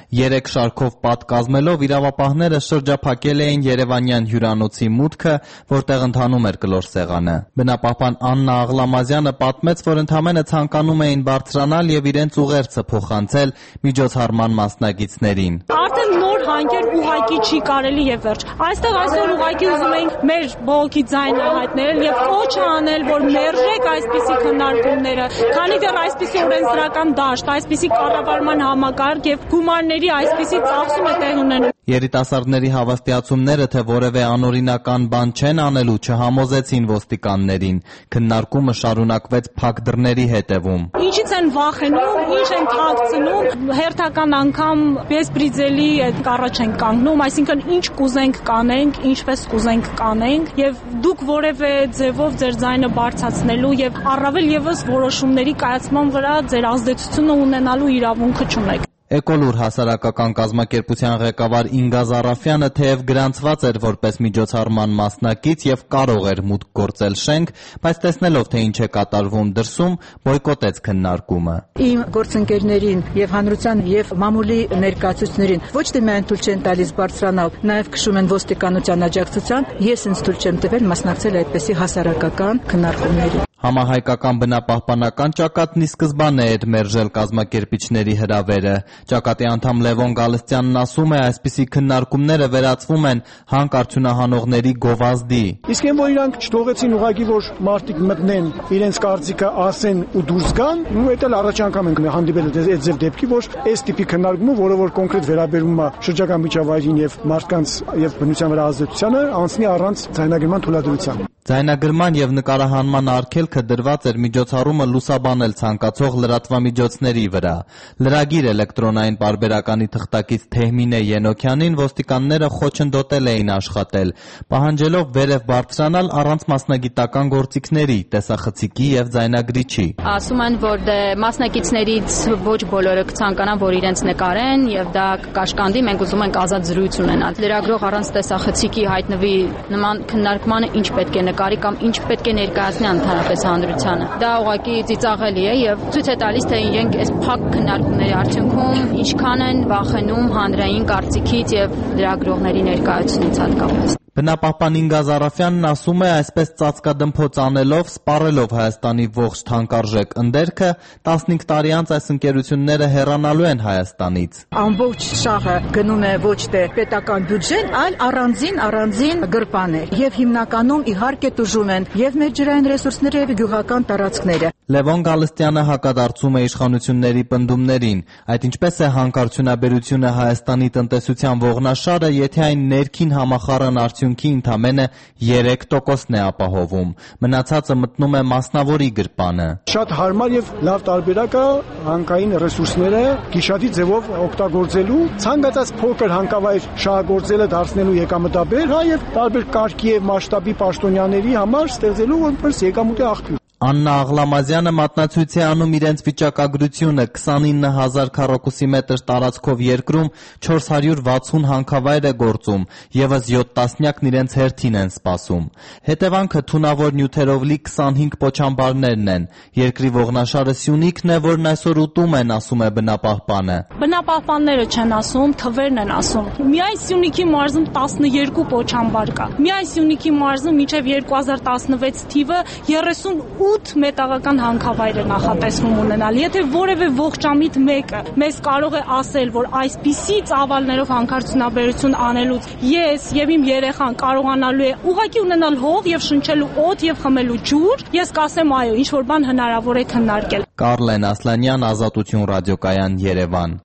3 շարքով պատ կազմելով իրավապահները շրջափակել էին Երևանյան հյուրանոցի մուտքը, որտեղ ընթանում էր կլոր սեղանը։ Բնապահպան Աննա Աղլամազյանը պատմեց, որ ընդամենը ցանկանում էին բարձրանալ եւ իրենց ուղերձը փոխանցել միջոցառման մասնակիցներին։ Արդեն նոր հանքեր ուղակի չի կարելի եւ վերջ։ Այստեղ այսօր ուղակի ուզում ենք մեր բողոքի ձայնը հայտնել եւ կոչ անել, որ մերժեք այսպիսի քննարկումները, քանի դեռ այսպիսի օրենսդրական դաշտ, այսպիսի կառավարման համակարգ եւ գումարների այսպիսի ծախսում է տեղ ունենում։ Երիտասարդների հավաստիացումները, թե որևէ անօրինական բան չեն անելու, չհամոզեցին ոստիկաններին։ Քննարկումը շարունակվեց փակ դռների հետևում։ Ինչից են վախենում, ինչ են թաքցնում, հերթական անգամ բեսպրիձելի առաջ են կանգնում, այսինքն ինչ կուզենք կանենք, ինչպես կուզենք կանենք, եւ դուք որևէ ձևով ձեր ձայնը բարձրացնելու եւ առավել եւս որոշումների կայացման վրա ձեր ազդեցությունը ունենալու իրավունքը չունեք։ Էկոլուր հասարակական կազմակերպության ղեկավար Ինգա Զարաֆյանը թեև գրանցված էր որպես միջոցառման մասնակից եւ կարող էր մուտք գործել շենք, բայց տեսնելով թե ինչ է կատարվում դրսում, բոյկոտեց քննարկումը։ Իմ գործընկերներին եւ հանրության եւ մամուլի ներկայացուցիչներին ոչ թե միայն թույլ չեն տալիս բարձրանալ, նաեւ քշում են ոստիկանության աջակցության, ես ինձ թույլ չեմ տվել մասնակցել այդպիսի հասարակական քննարկումների։ Համահայկական բնապահպանական ճակատն ի սկզբանե էր մերժել կազմակերպիչների հրավերը։ Ճակատի անդամ Լևոն Գալստյանն ասում է, այսպիսի քննարկումները վերածվում են հանքարդյունահանողների գովազդի։ Իսկ այն որ իրանք չթողեցին ուղղակի որ մարդիկ մտնեն, իրենց կարծիքը ասեն ու դուրս գան, ու դա էլ առաջ անգամ ենք հանդիպել այդ ձև դեպքի, որ այս տիպի քննարկումը, որը որ կոնկրետ վերաբերում է շրջակա միջավայրին եւ մարդկանց եւ բնության վրա ազդեցությանը, անցնի առանց ձայնագրման թույլատվության։ Ձայնագրման եւ նկարահանման արգելքը դրված էր միջոցառումը լուսաբանել ցանկացող լրատվամիջոցների վրա։ Լրագիր էլեկտրոնային պարբերականի թղթակից Թեհմինե Ենոքյանին ոստիկանները խոչընդոտել էին աշխատել, պահանջելով վերև բարձրանալ առանց մասնագիտական գործիքների, տեսախցիկի եւ ձայնագրիչի։ Ասում են, որ մասնակիցներից ոչ բոլորը կցանկանան, որ իրենց նկարեն եւ դա կկաշկանդի, մենք ուզում ենք ազատ զրույց ունենալ։ Լրագրող առանց տեսախցիկի հայտնվի նման քննարկմանը ինչ պետք է նկարի կամ ինչ պետք է ներկայացնի ընդհանրապես հանրությանը։ Դա ուղղակի ծիծաղելի է եւ ցույց է տալիս, թե իրենք այս փակ քննարկումների արդյունքում ինչքան են վախենում հանրային կարծիքից եւ լրագրողների ներկայությունից հատկապես։ Բնապահպան Ինգա Զարաֆյանն ասում է, այսպես ծածկադմփոց անելով, սպառելով Հայաստանի ողջ թանկարժեք ընդերքը, 15 տարի անց այս ընկերությունները հեռանալու են Հայաստանից։ Ամբողջ շահը գնում է ոչ թե պետական բյուջեն, այլ առանձին գրպաներ։ Եվ հիմնականում իհարկե տուժում են եւ մեր ջրային ռեսուրսները եւ գյուղական տարածքները։ Լևոն Գալստյանը հակադարձում է իշխանությունների պնդումներին։ Այդ ինչպես է հանքարդյունաբերությունը Հայաստանի տնտեսության ողնաշարը, եթե այն ներքին համախառն արդյունքի ընդամենը 3%-ն է ապահովում։ Մնացածը մտնում է մասնավորի գրպանը։ Շատ հարմար եւ լավ տարբերակ է հանքային ռեսուրսները գիշատի ձևով օգտագործելու, ցանկացած փոքր հանքավայր շահագործելը դարձնելու եկամտաբեր, եւ տարբեր կարգի եւ մասշտաբի պաշտոնյաների համար ստեղծելու որպես եկամուտի աղբյուր։ Աննա Աղլամազյանը մատնացույց է անում իրենց վիճակագրությունը 29000 քառակուսի մետր տարածքով երկրում 460 հանքավայր է գործում, եւս 7 տասնյակն իրենց հերթին են սպասում։ Հետևանքը թունավոր նյութերով լի 25 պոչամբարներն են։ Երկրի ողնաշարը Սյունիքն է, որն այսօր ուտում են, ասում է բնապահպանը։ Բնապահպանները չեն ասում, թվերն են ասում։ Միայն Սյունիքի մարզում 12 պոչամբար կա։ Միայն Սյունիքի մարզում մինչև 2016 թիվը 38 մետաղական հանքավայր է նախատեսվում ունենալ։ Եթե որևէ ողջամիտ մեկը մեզ կարող է ասել, որ այսպիսի ծավալներով հանքարդյունաբերություն անելուց ես եւ իմ երեխան կարողանալու է ուղղակի ունենալ հող եւ շնչելու օդ եւ խմելու ջուր, ես կասեմ այո, ինչ որ բան հնարավոր է քննարկել։ Կարլեն Ասլանյան, Ազատություն ռադիոկայան, Երևան։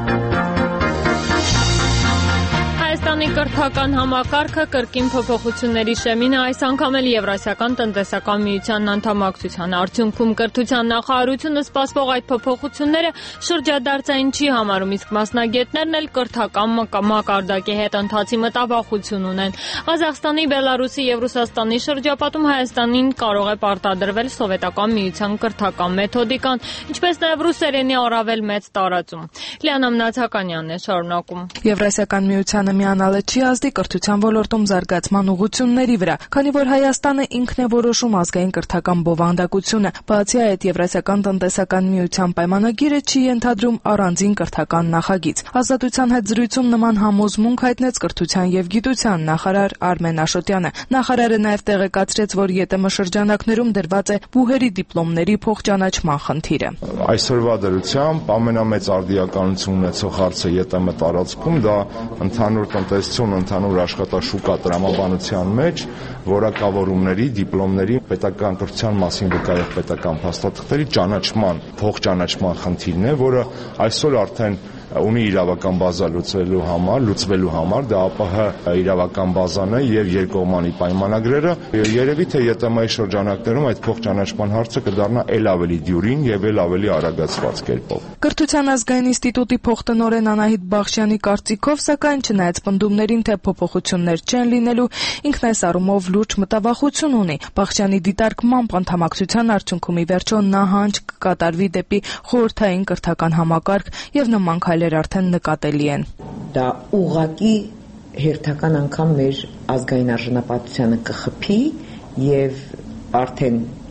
Հայաստանի կրթական համակարգը կրկին փոփոխությունների շեմին է այս անգամ էլ Եվրասիական տնտեսական միության անդամակցության արդյունքում կրթության նախարարությունը սպասվող այդ փոփոխությունները շրջադարձային չի համարում, իսկ մասնագետներն էլ կրթական մակարդակի հետ ընթացի մտավախություն ունեն։ Ղազախստանի, Բելարուսի եւ Ռուսաստանի շրջապատում Հայաստանին կարող է պարտադրվել սովետական միության կրթական մեթոդիկան, ինչպես նաեւ ռուսերենի առավել մեծ տարածում։ Լիանա Մնացականյանն է շարունակում։ Եվրասիական միությանը միանալը չի ազդի կրթության ոլորտում զարգացման ուղղությունների վրա, քանի որ Հայաստանը ինքն է որոշում ազգային կրթական բովանդակությունը։ Բացի այդ, Եվրասիական տնտեսական միության պայմանագիրը չի ենթադրում առանձին կրթական նախագիծ։ Ազատության հետ զրույցում նման համոզմունք հայտնեց կրթության եւ գիտության նախարար Արմեն Աշոտյանը։ Նախարարը նաեւ տեղեկացրեց, որ ԵՏՄ շրջանակներում դրված է բուհերի դիպլոմների փոխճանաչման խնդիրը։ Այսօրվա դրությամբ ամենամեծ արդիականություն ունեցող հարցը ԵՏՄ տարածքում դա ընդհանուր տնտեսություն, ընդհանուր աշխատաշուկա տրամաբանության մեջ որակավորումների, դիպլոմների, պետական կրթության մասին վկայող պետական փաստաթղթերի ճանաչման, փոխճանաչման խնդիրն է, որը այսօր արդեն ունի իրավական բազա լուծվելու համար, դա ԱՊՀ իրավական բազան է եւ երկկողմանի պայմանագրերը։ Երևի թե ԵՏՄ-ի շրջանակներում այդ փոխճանաչման հարցը կդառնա ել ավելի դյուրին եւ ել ավելի արագացված կերպով։ Կրթության ազգային ինստիտուտի փոխտնօրեն Անահիտ Բախշյանի կարծիքով, սակայն չնայած պնդումներին, թե փոփոխություններ չեն լինելու, ինքն այս առումով լուրջ մտավախություն ունի։ Բախշյանի դիտարկմամբ անդամակցության արդյունքում ի վերջո նահանջ կկատարվի դեպի խորհրդային կրթական համակարգ եւ նման քայլեր արդեն նկատելի են։ Դա ուղղակի հերթական անգամ մեր ազգային արժանապատվությանը կխփի եւ արդեն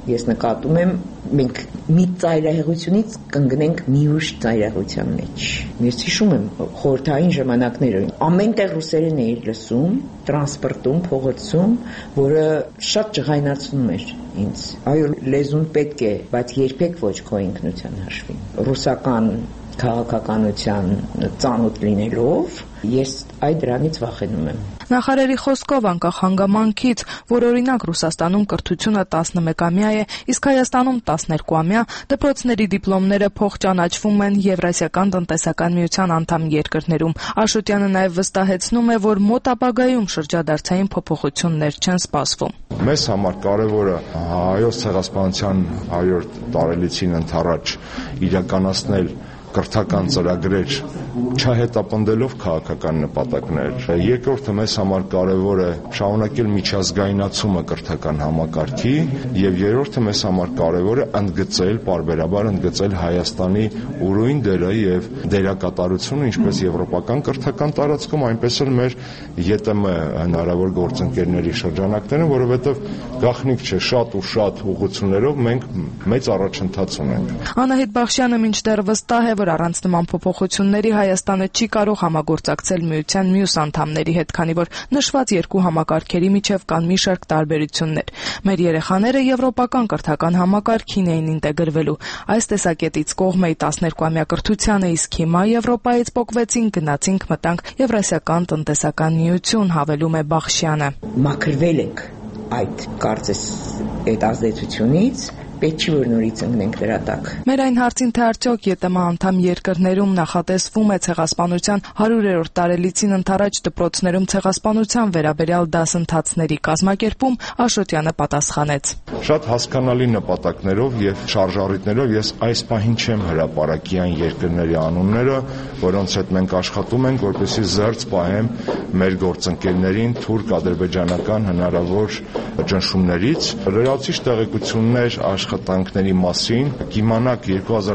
ես նկատում եմ մենք մի ծայրահեղությունից կընկնենք մի ուրիշ ծայրահեղության մեջ։ Ես հիշում եմ խորհրդային ժամանակները ամենտեղ ռուսերեն էի լսում, տրանսպորտում, փողոցում, որը շատ ջղայնացնում էր ինձ։ Այո, լեզուն պետք է, բայց երբեք ոչ քո ինքնության հաշվին։ Ռուսական քաղաքականության ծանոթ լինելով ես այդ դրանից վախենում եմ։ Նախարարի խոսքով անկախ հանգամանքից, որ օրինակ Ռուսաստանում կրթությունը 11-ամյա է, իսկ Հայաստանում 12-ամյա, դպրոցների դիպլոմները փոխճանաչվում են Եվրասիական տնտեսական միության անդամ երկրներում։ Աշոտյանը նաև վստահեցնում է, որ մոտ ապագայում շրջադարձային փոփոխություններ չեն սպասվում։ Մեզ համար կարևորը հայոց ցեղասպանության 100 տարելիցին ընդառաջ իրականացնել կրթական ծրագրեր չհետապնդելով քաղաքական նպատակներ։ Երկրորդը մեզ համար կարևոր է շարունակել միջազգայնացումը կրթական համակարգի եւ երրորդը մեզ համար կարևոր է ընդգծել, պարբերաբար ընդգծել Հայաստանի ուրույն դերը եւ դերակատարությունը ինչպես եվրոպական կրթական տարածքում, այնպես էլ մեր ԵՏՄ հնարավոր գործընկերների շրջանակներում, որովհետեւ գաղտնիք չէ, շատ ու շատ ուղղություններով մենք մեծ առաջընթաց ունենք։ Անահիտ Բախշյանը մինչդեռ վստահ է, որ առանց նման փոփոխությունների Հայաստանը չի կարող համագործակցել միության մյուս անդամների հետ, քանի որ նշված երկու համակարգերի միջև կան մի շարք տարբերություններ։ Մեր երեխաները եվրոպական կրթական համակարգին էին ինտեգրվելու։ Այս տեսակետից կողմ էի 12-ամյա կրթությանը, իսկ հիմա Եվրոպայից պոկվեցին, գնացինք, մտանք Եվրասիական տնտեսական միություն, հավելում է Բախշյանը։ Մաքրվել ենք այդ կարծես այդ ազդեցությունից, պետք չի որ նորից ընկնենք դրա տակ։ Մեր այն հարցին, թե արդյոք ԵՏՄ անդամ երկրներում նախատեսվում է ցեղասպանության 100-րդ տարելիցին ընդառաջ դպրոցներում ցեղասպանության վերաբերյալ դասընթացների կազմակերպում, Աշոտյանը պատասխանեց. Շատ հասկանալի նպատակներով եւ շարժառիթներով ես այս պահին չեմ հրապարակի այն երկրների անունները, որոնց հետ մենք աշխատում ենք, որպեսզի զերծ պահեմ մեր գործընկերներին թուրք-ադրբեջանական հնարավոր ճնշումներից։ Լրացուցիչ տեղեկություններ աշխատանքների մասին կիմանաք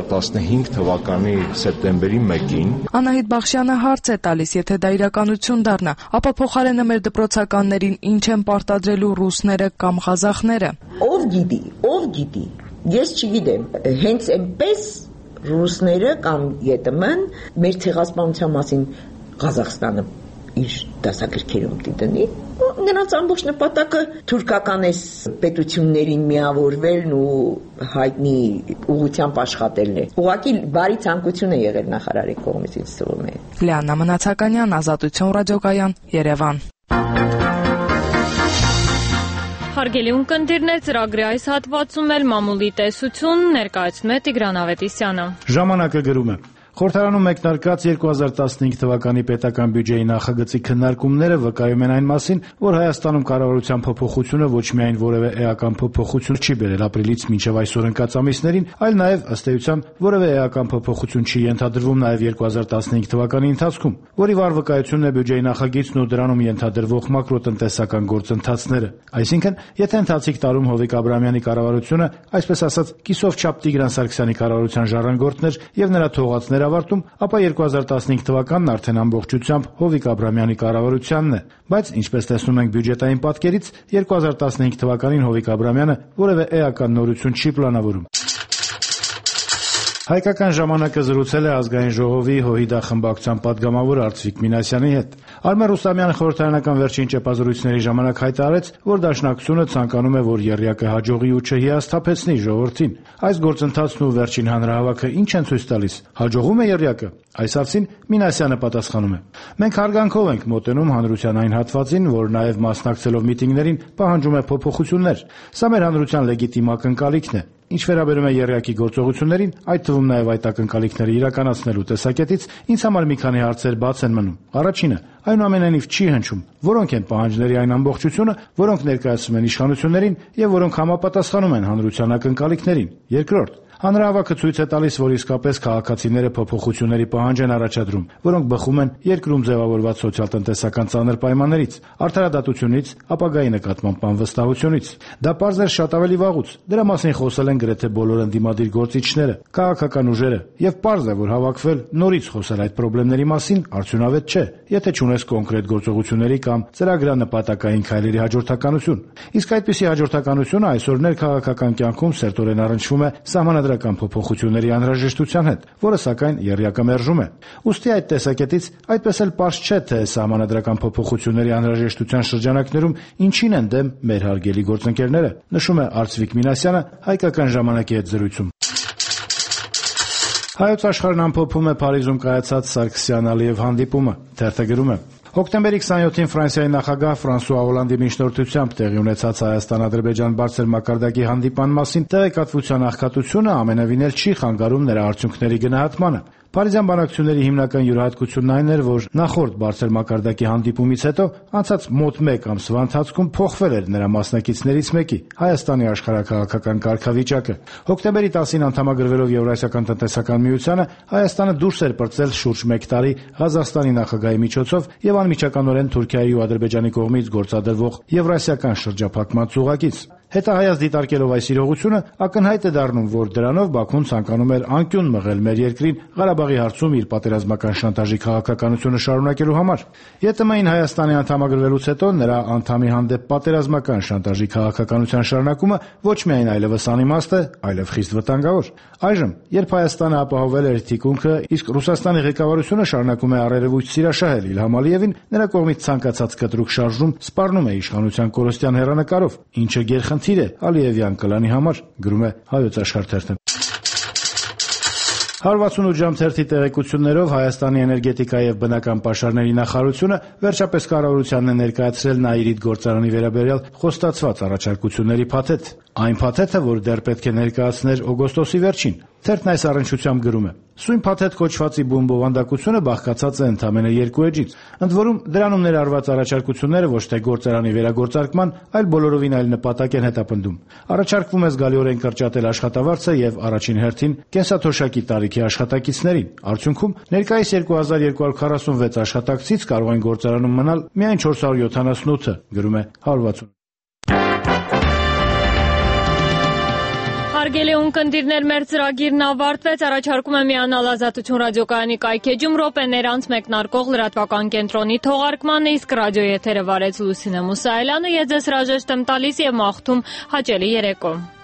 2015 թվականի սեպտեմբերի 1-ին։ Անահիտ Բախշյանը հարց է տալիս, եթե դա իրականություն դառնա, ապա փոխարենը մեր դպրոցականներին ինչ են պարտադրելու ռուսները կամ ղազախները։ Ով գիտի։ Ես չգիտեմ, հենց այնպես ռուսները կամ ԵՏՄ-ն մեր ցեղասպանության մասին Ղազախստանը իր դասագրքերում դիտի։ Նրանց ամբողջ նպատակը թուրքական այս պետություններին միավորվելն ու հայտնի ուղղությամբ աշխատելն է։ Ուղղակի բարի ցանկություն է եղել նախարարի կողմից, ինձ թվում է։ Լիանա Մնացականյան, Ազատություն ռադիոկայան, Երևան։ Հարգելի ունկնդիրներ, ծրագրի այս հատվածում էլ մամուլի տեսություն ներկայացնում է Տիգրան Ավետիսյանը։ Ժամանակը գրում է. Խորհրդարանում մեկնարկած 2015 թվականի պետական բյուջեի նախագծի քննարկումները վկայում են այն մասին, որ Հայաստանում կառավարության փոփոխությունը ոչ միայն որևէ էական փոփոխություն չի բերել ապրիլից մինչև այսօր ընկած ամիսներին, այլ նաև ըստ էության որևէ էական փոփոխություն չի ենթադրվում նաև 2015 թվականի ընթացքում, որի վառ վկայությունն է բյուջեի նախագիծն ու դրանում ենթադրվող մակրոտնտեսական գործընթացները։ Այսինքն, եթե ընթացիկ տարում Հովիկ Աբրահամյանի կառավարությունը, այսպես ասած, կիսով չափ Տիգրան Սարգսյանի կառավարության ժառանգորդներ եւ նրա թողածներ ավարտում, ապա 2015 թվականն արդեն ամբողջությամբ Հովիկ Աբրահամյանի կառավարությանն է, բայց ինչպես տեսնում ենք բյուջետային պատկերից, 2015 թվականին Հովիկ Աբրահամյանը որևէ էական նորություն չի պլանավորում։ Հայկական ժամանակը զրուցել է ազգային ժողովի ՀՅԴ խմբակցության պատգամավոր Արծվիկ Մինասյանի հետ։ Արմեն Ռուստամյանը խորհրդարանական վերջին ճեպազրույցների ժամանակ հայտարարեց, որ Դաշնակցությունը ցանկանում է, որ եռյակը հաջողի ու չհիասթափեցնի ժողովրդին։ Այս գործընթացն ու վերջին հանրահավաքը ինչ են ցույց տալիս։ Հաջողում է եռյակը։ Այս հարցին Մինասյանը պատասխանում է. Մենք հարգանքով ենք մոտենում հանրության այն հատվածին, որ նաև մասնակցելով միտինգներին պահանջում է փոփոխություններ։ Սա մեր հանրության լեգիտիմ ակնկալիքն է։ Ինչ վերաբերում է եռյակի գործողություններին, այդ թվում նաև այդ ակնկալիքները իրականացնելու տեսակետից, ինձ համար մի քանի հարցեր բաց են մնում։ Առաջինը, այնուամենայնիվ չի հնչում, որոնք են պահանջների այն ամբողջությունը, որոնք ներկայացնում են իշխանություններին եւ որոնք համապատասխանում են հանրության ակնկալիքներին։ Երկրորդ, Հանրահավաքը ցույց է տալիս, որ իսկապես քաղաքացիները փոփոխությունների պահանջ են առաջադրում, որոնք բխում են երկրում ձևավորված սոցիալ-տնտեսական ծանր պայմաններից, արդարադատությունից, ապագայի նկատմամբ անվստահությունից։ Դա պարզ էր շատ ավելի վաղուց։ Դրա մասին խոսել են գրեթե բոլոր ընդդիմադիր գործիչները, քաղաքական ուժերը, եւ պարզ է, որ հավաքվել նորից խոսել այդ խնդիրների մասին արդյունավետ չէ, եթե չունես կոնկրետ գործողությունների կամ ծրագրանպատակային քայլերի հաջորդականություն։ Իսկ այդպիսի հաջորդականությունը այսօր ներքաղաքական կյանքում սերտորեն առնչվում է սահմանադրական փոփոխությունների անհրաժեշտության հետ, որը սակայն եռյակը մերժում է։ Ուստի այդ տեսակետից այդպես էլ պարզ չէ, թե սահմանադրական փոփոխությունների անհրաժեշտության շրջանակներում ինչին են դեմ մեր հարգելի գործընկերները, նշում է Արծվիկ Մինասյանը Հայկական ժամանակի հետ զրույցում։ Հայոց աշխարհն ամփոփում է Փարիզում կայացած Սարգսյան-Ալիև հանդիպումը։ Թերթը գրում է. Հոկտեմբերի 27-ին Ֆրանսիայի նախագահ Ֆրանսուଆ Օլանդի միջնորդությամբ տեղի ունեցած Հայաստան-Ադրբեջան բարձր մակարդակի հանդիպան մասին տեղեկատվության աղքատությունը ամենևին էլ չի խանգարում նրա արդյունքների գնահատմանը։ Փարիզյան բանակցությունների հիմնական յուրահատկությունն այն էր, որ նախորդ բարձր մակարդակի հանդիպումից հետո անցած մոտ 1 ամսվա ընթացքում փոխվել էր նրա մասնակիցներից մեկի՝ Հայաստանի աշխարհաքաղաքական կարգավիճակը։ Հոկտեմբերի 10-ին անդամագրվելով Եվրասիական տնտեսական միությանը, Հայաստանը դուրս էր պրծել շուրջ 1 տարի Ղազախստանի նախագահի միջոցով եւ անմիջականորեն Թուրքիայի ու Ադրբեջանի կողմից գործադրվող Եվրասիական շրջափակման ծուղակից։ Հետահայաց դիտարկելով այս իրողությունը, ակնհայտ է դառնում, որ դրանով Բաքուն ցանկանում էր անկյուն մղել մեր երկրին Ղարաբաղի հարցում իր պատերազմական շանտաժի քաղաքականությունը շարունակելու համար։ ԵՏՄ-ին Հայաստանի անդամագրվելուց հետո նրա անդամի հանդեպ պատերազմական շանտաժի քաղաքականության շարունակումը ոչ միայն այլևս անիմաստ է, այլև խիստ վտանգավոր։ Այժմ, երբ Հայաստանը ապահովել էր թիկունքը, իսկ Ռուսաստանի ղեկավարությունը շարունակում է առերևույթ սիրաշահել Իլհամ Ալիևին, նրա կողմից ցանկացած կտրուկ շարժում սպառնում է իշխանության կորստյան հեռանկարով, ինչը գերխնդիր է Ալիևյան կլանի համար, գրում է Հայոց աշխարհ թերթը։ 168 ժամ թերթի տեղեկություններով Հայաստանի էներգետիկա եւ բնական պաշարների նախարարությունը վերջապես կառավարությանն է ներկայացրել Նաիրիդ գործարանի վերաբերյալ խոստացված առաջարկությունների փաթեթ։ Այն փաթեթը, որ դեռ պետք է ներկայացներ օգոստոսի վերջին։ Թերթն այս առնչությամբ գրում է. Սույն փաթեթ կոչվածի բումբովանդակությունը բաղկացած է ընդամենը 2 էջից։ Ընդ որում դրանում ներառված առաջարկությունները ոչ թե գործարանի վերագործարկման, այլ բոլորովին այլ նպատակ են հետապնդում։ Առաջարկվում է զգալիորեն կրճատել աշխատավարձը եւ առաջին հերթին կենսաթոշակի տարիքի աշխատակիցներին։ Արդյունքում ներկայիս 2246 աշխատակցից կարող են գործարանում մնալ միայն 478-ը, գրում է 160։ Հարգելի ունկնդիրներ, մեր ծրագիրն ավարտվեց, առաջարկում եմ միանալ Ազատություն ռադիոկայանի կայքեջում րոպեներ անց մեկնարկող լրատվական կենտրոնի թողարկմանը, իսկ ռադիոյի եթերը վարեց Լուսինե Մուսայելյանը, ես ձեզ հրաժեշտ եմ տալիս եւ մաղթում հաճելի երեկո։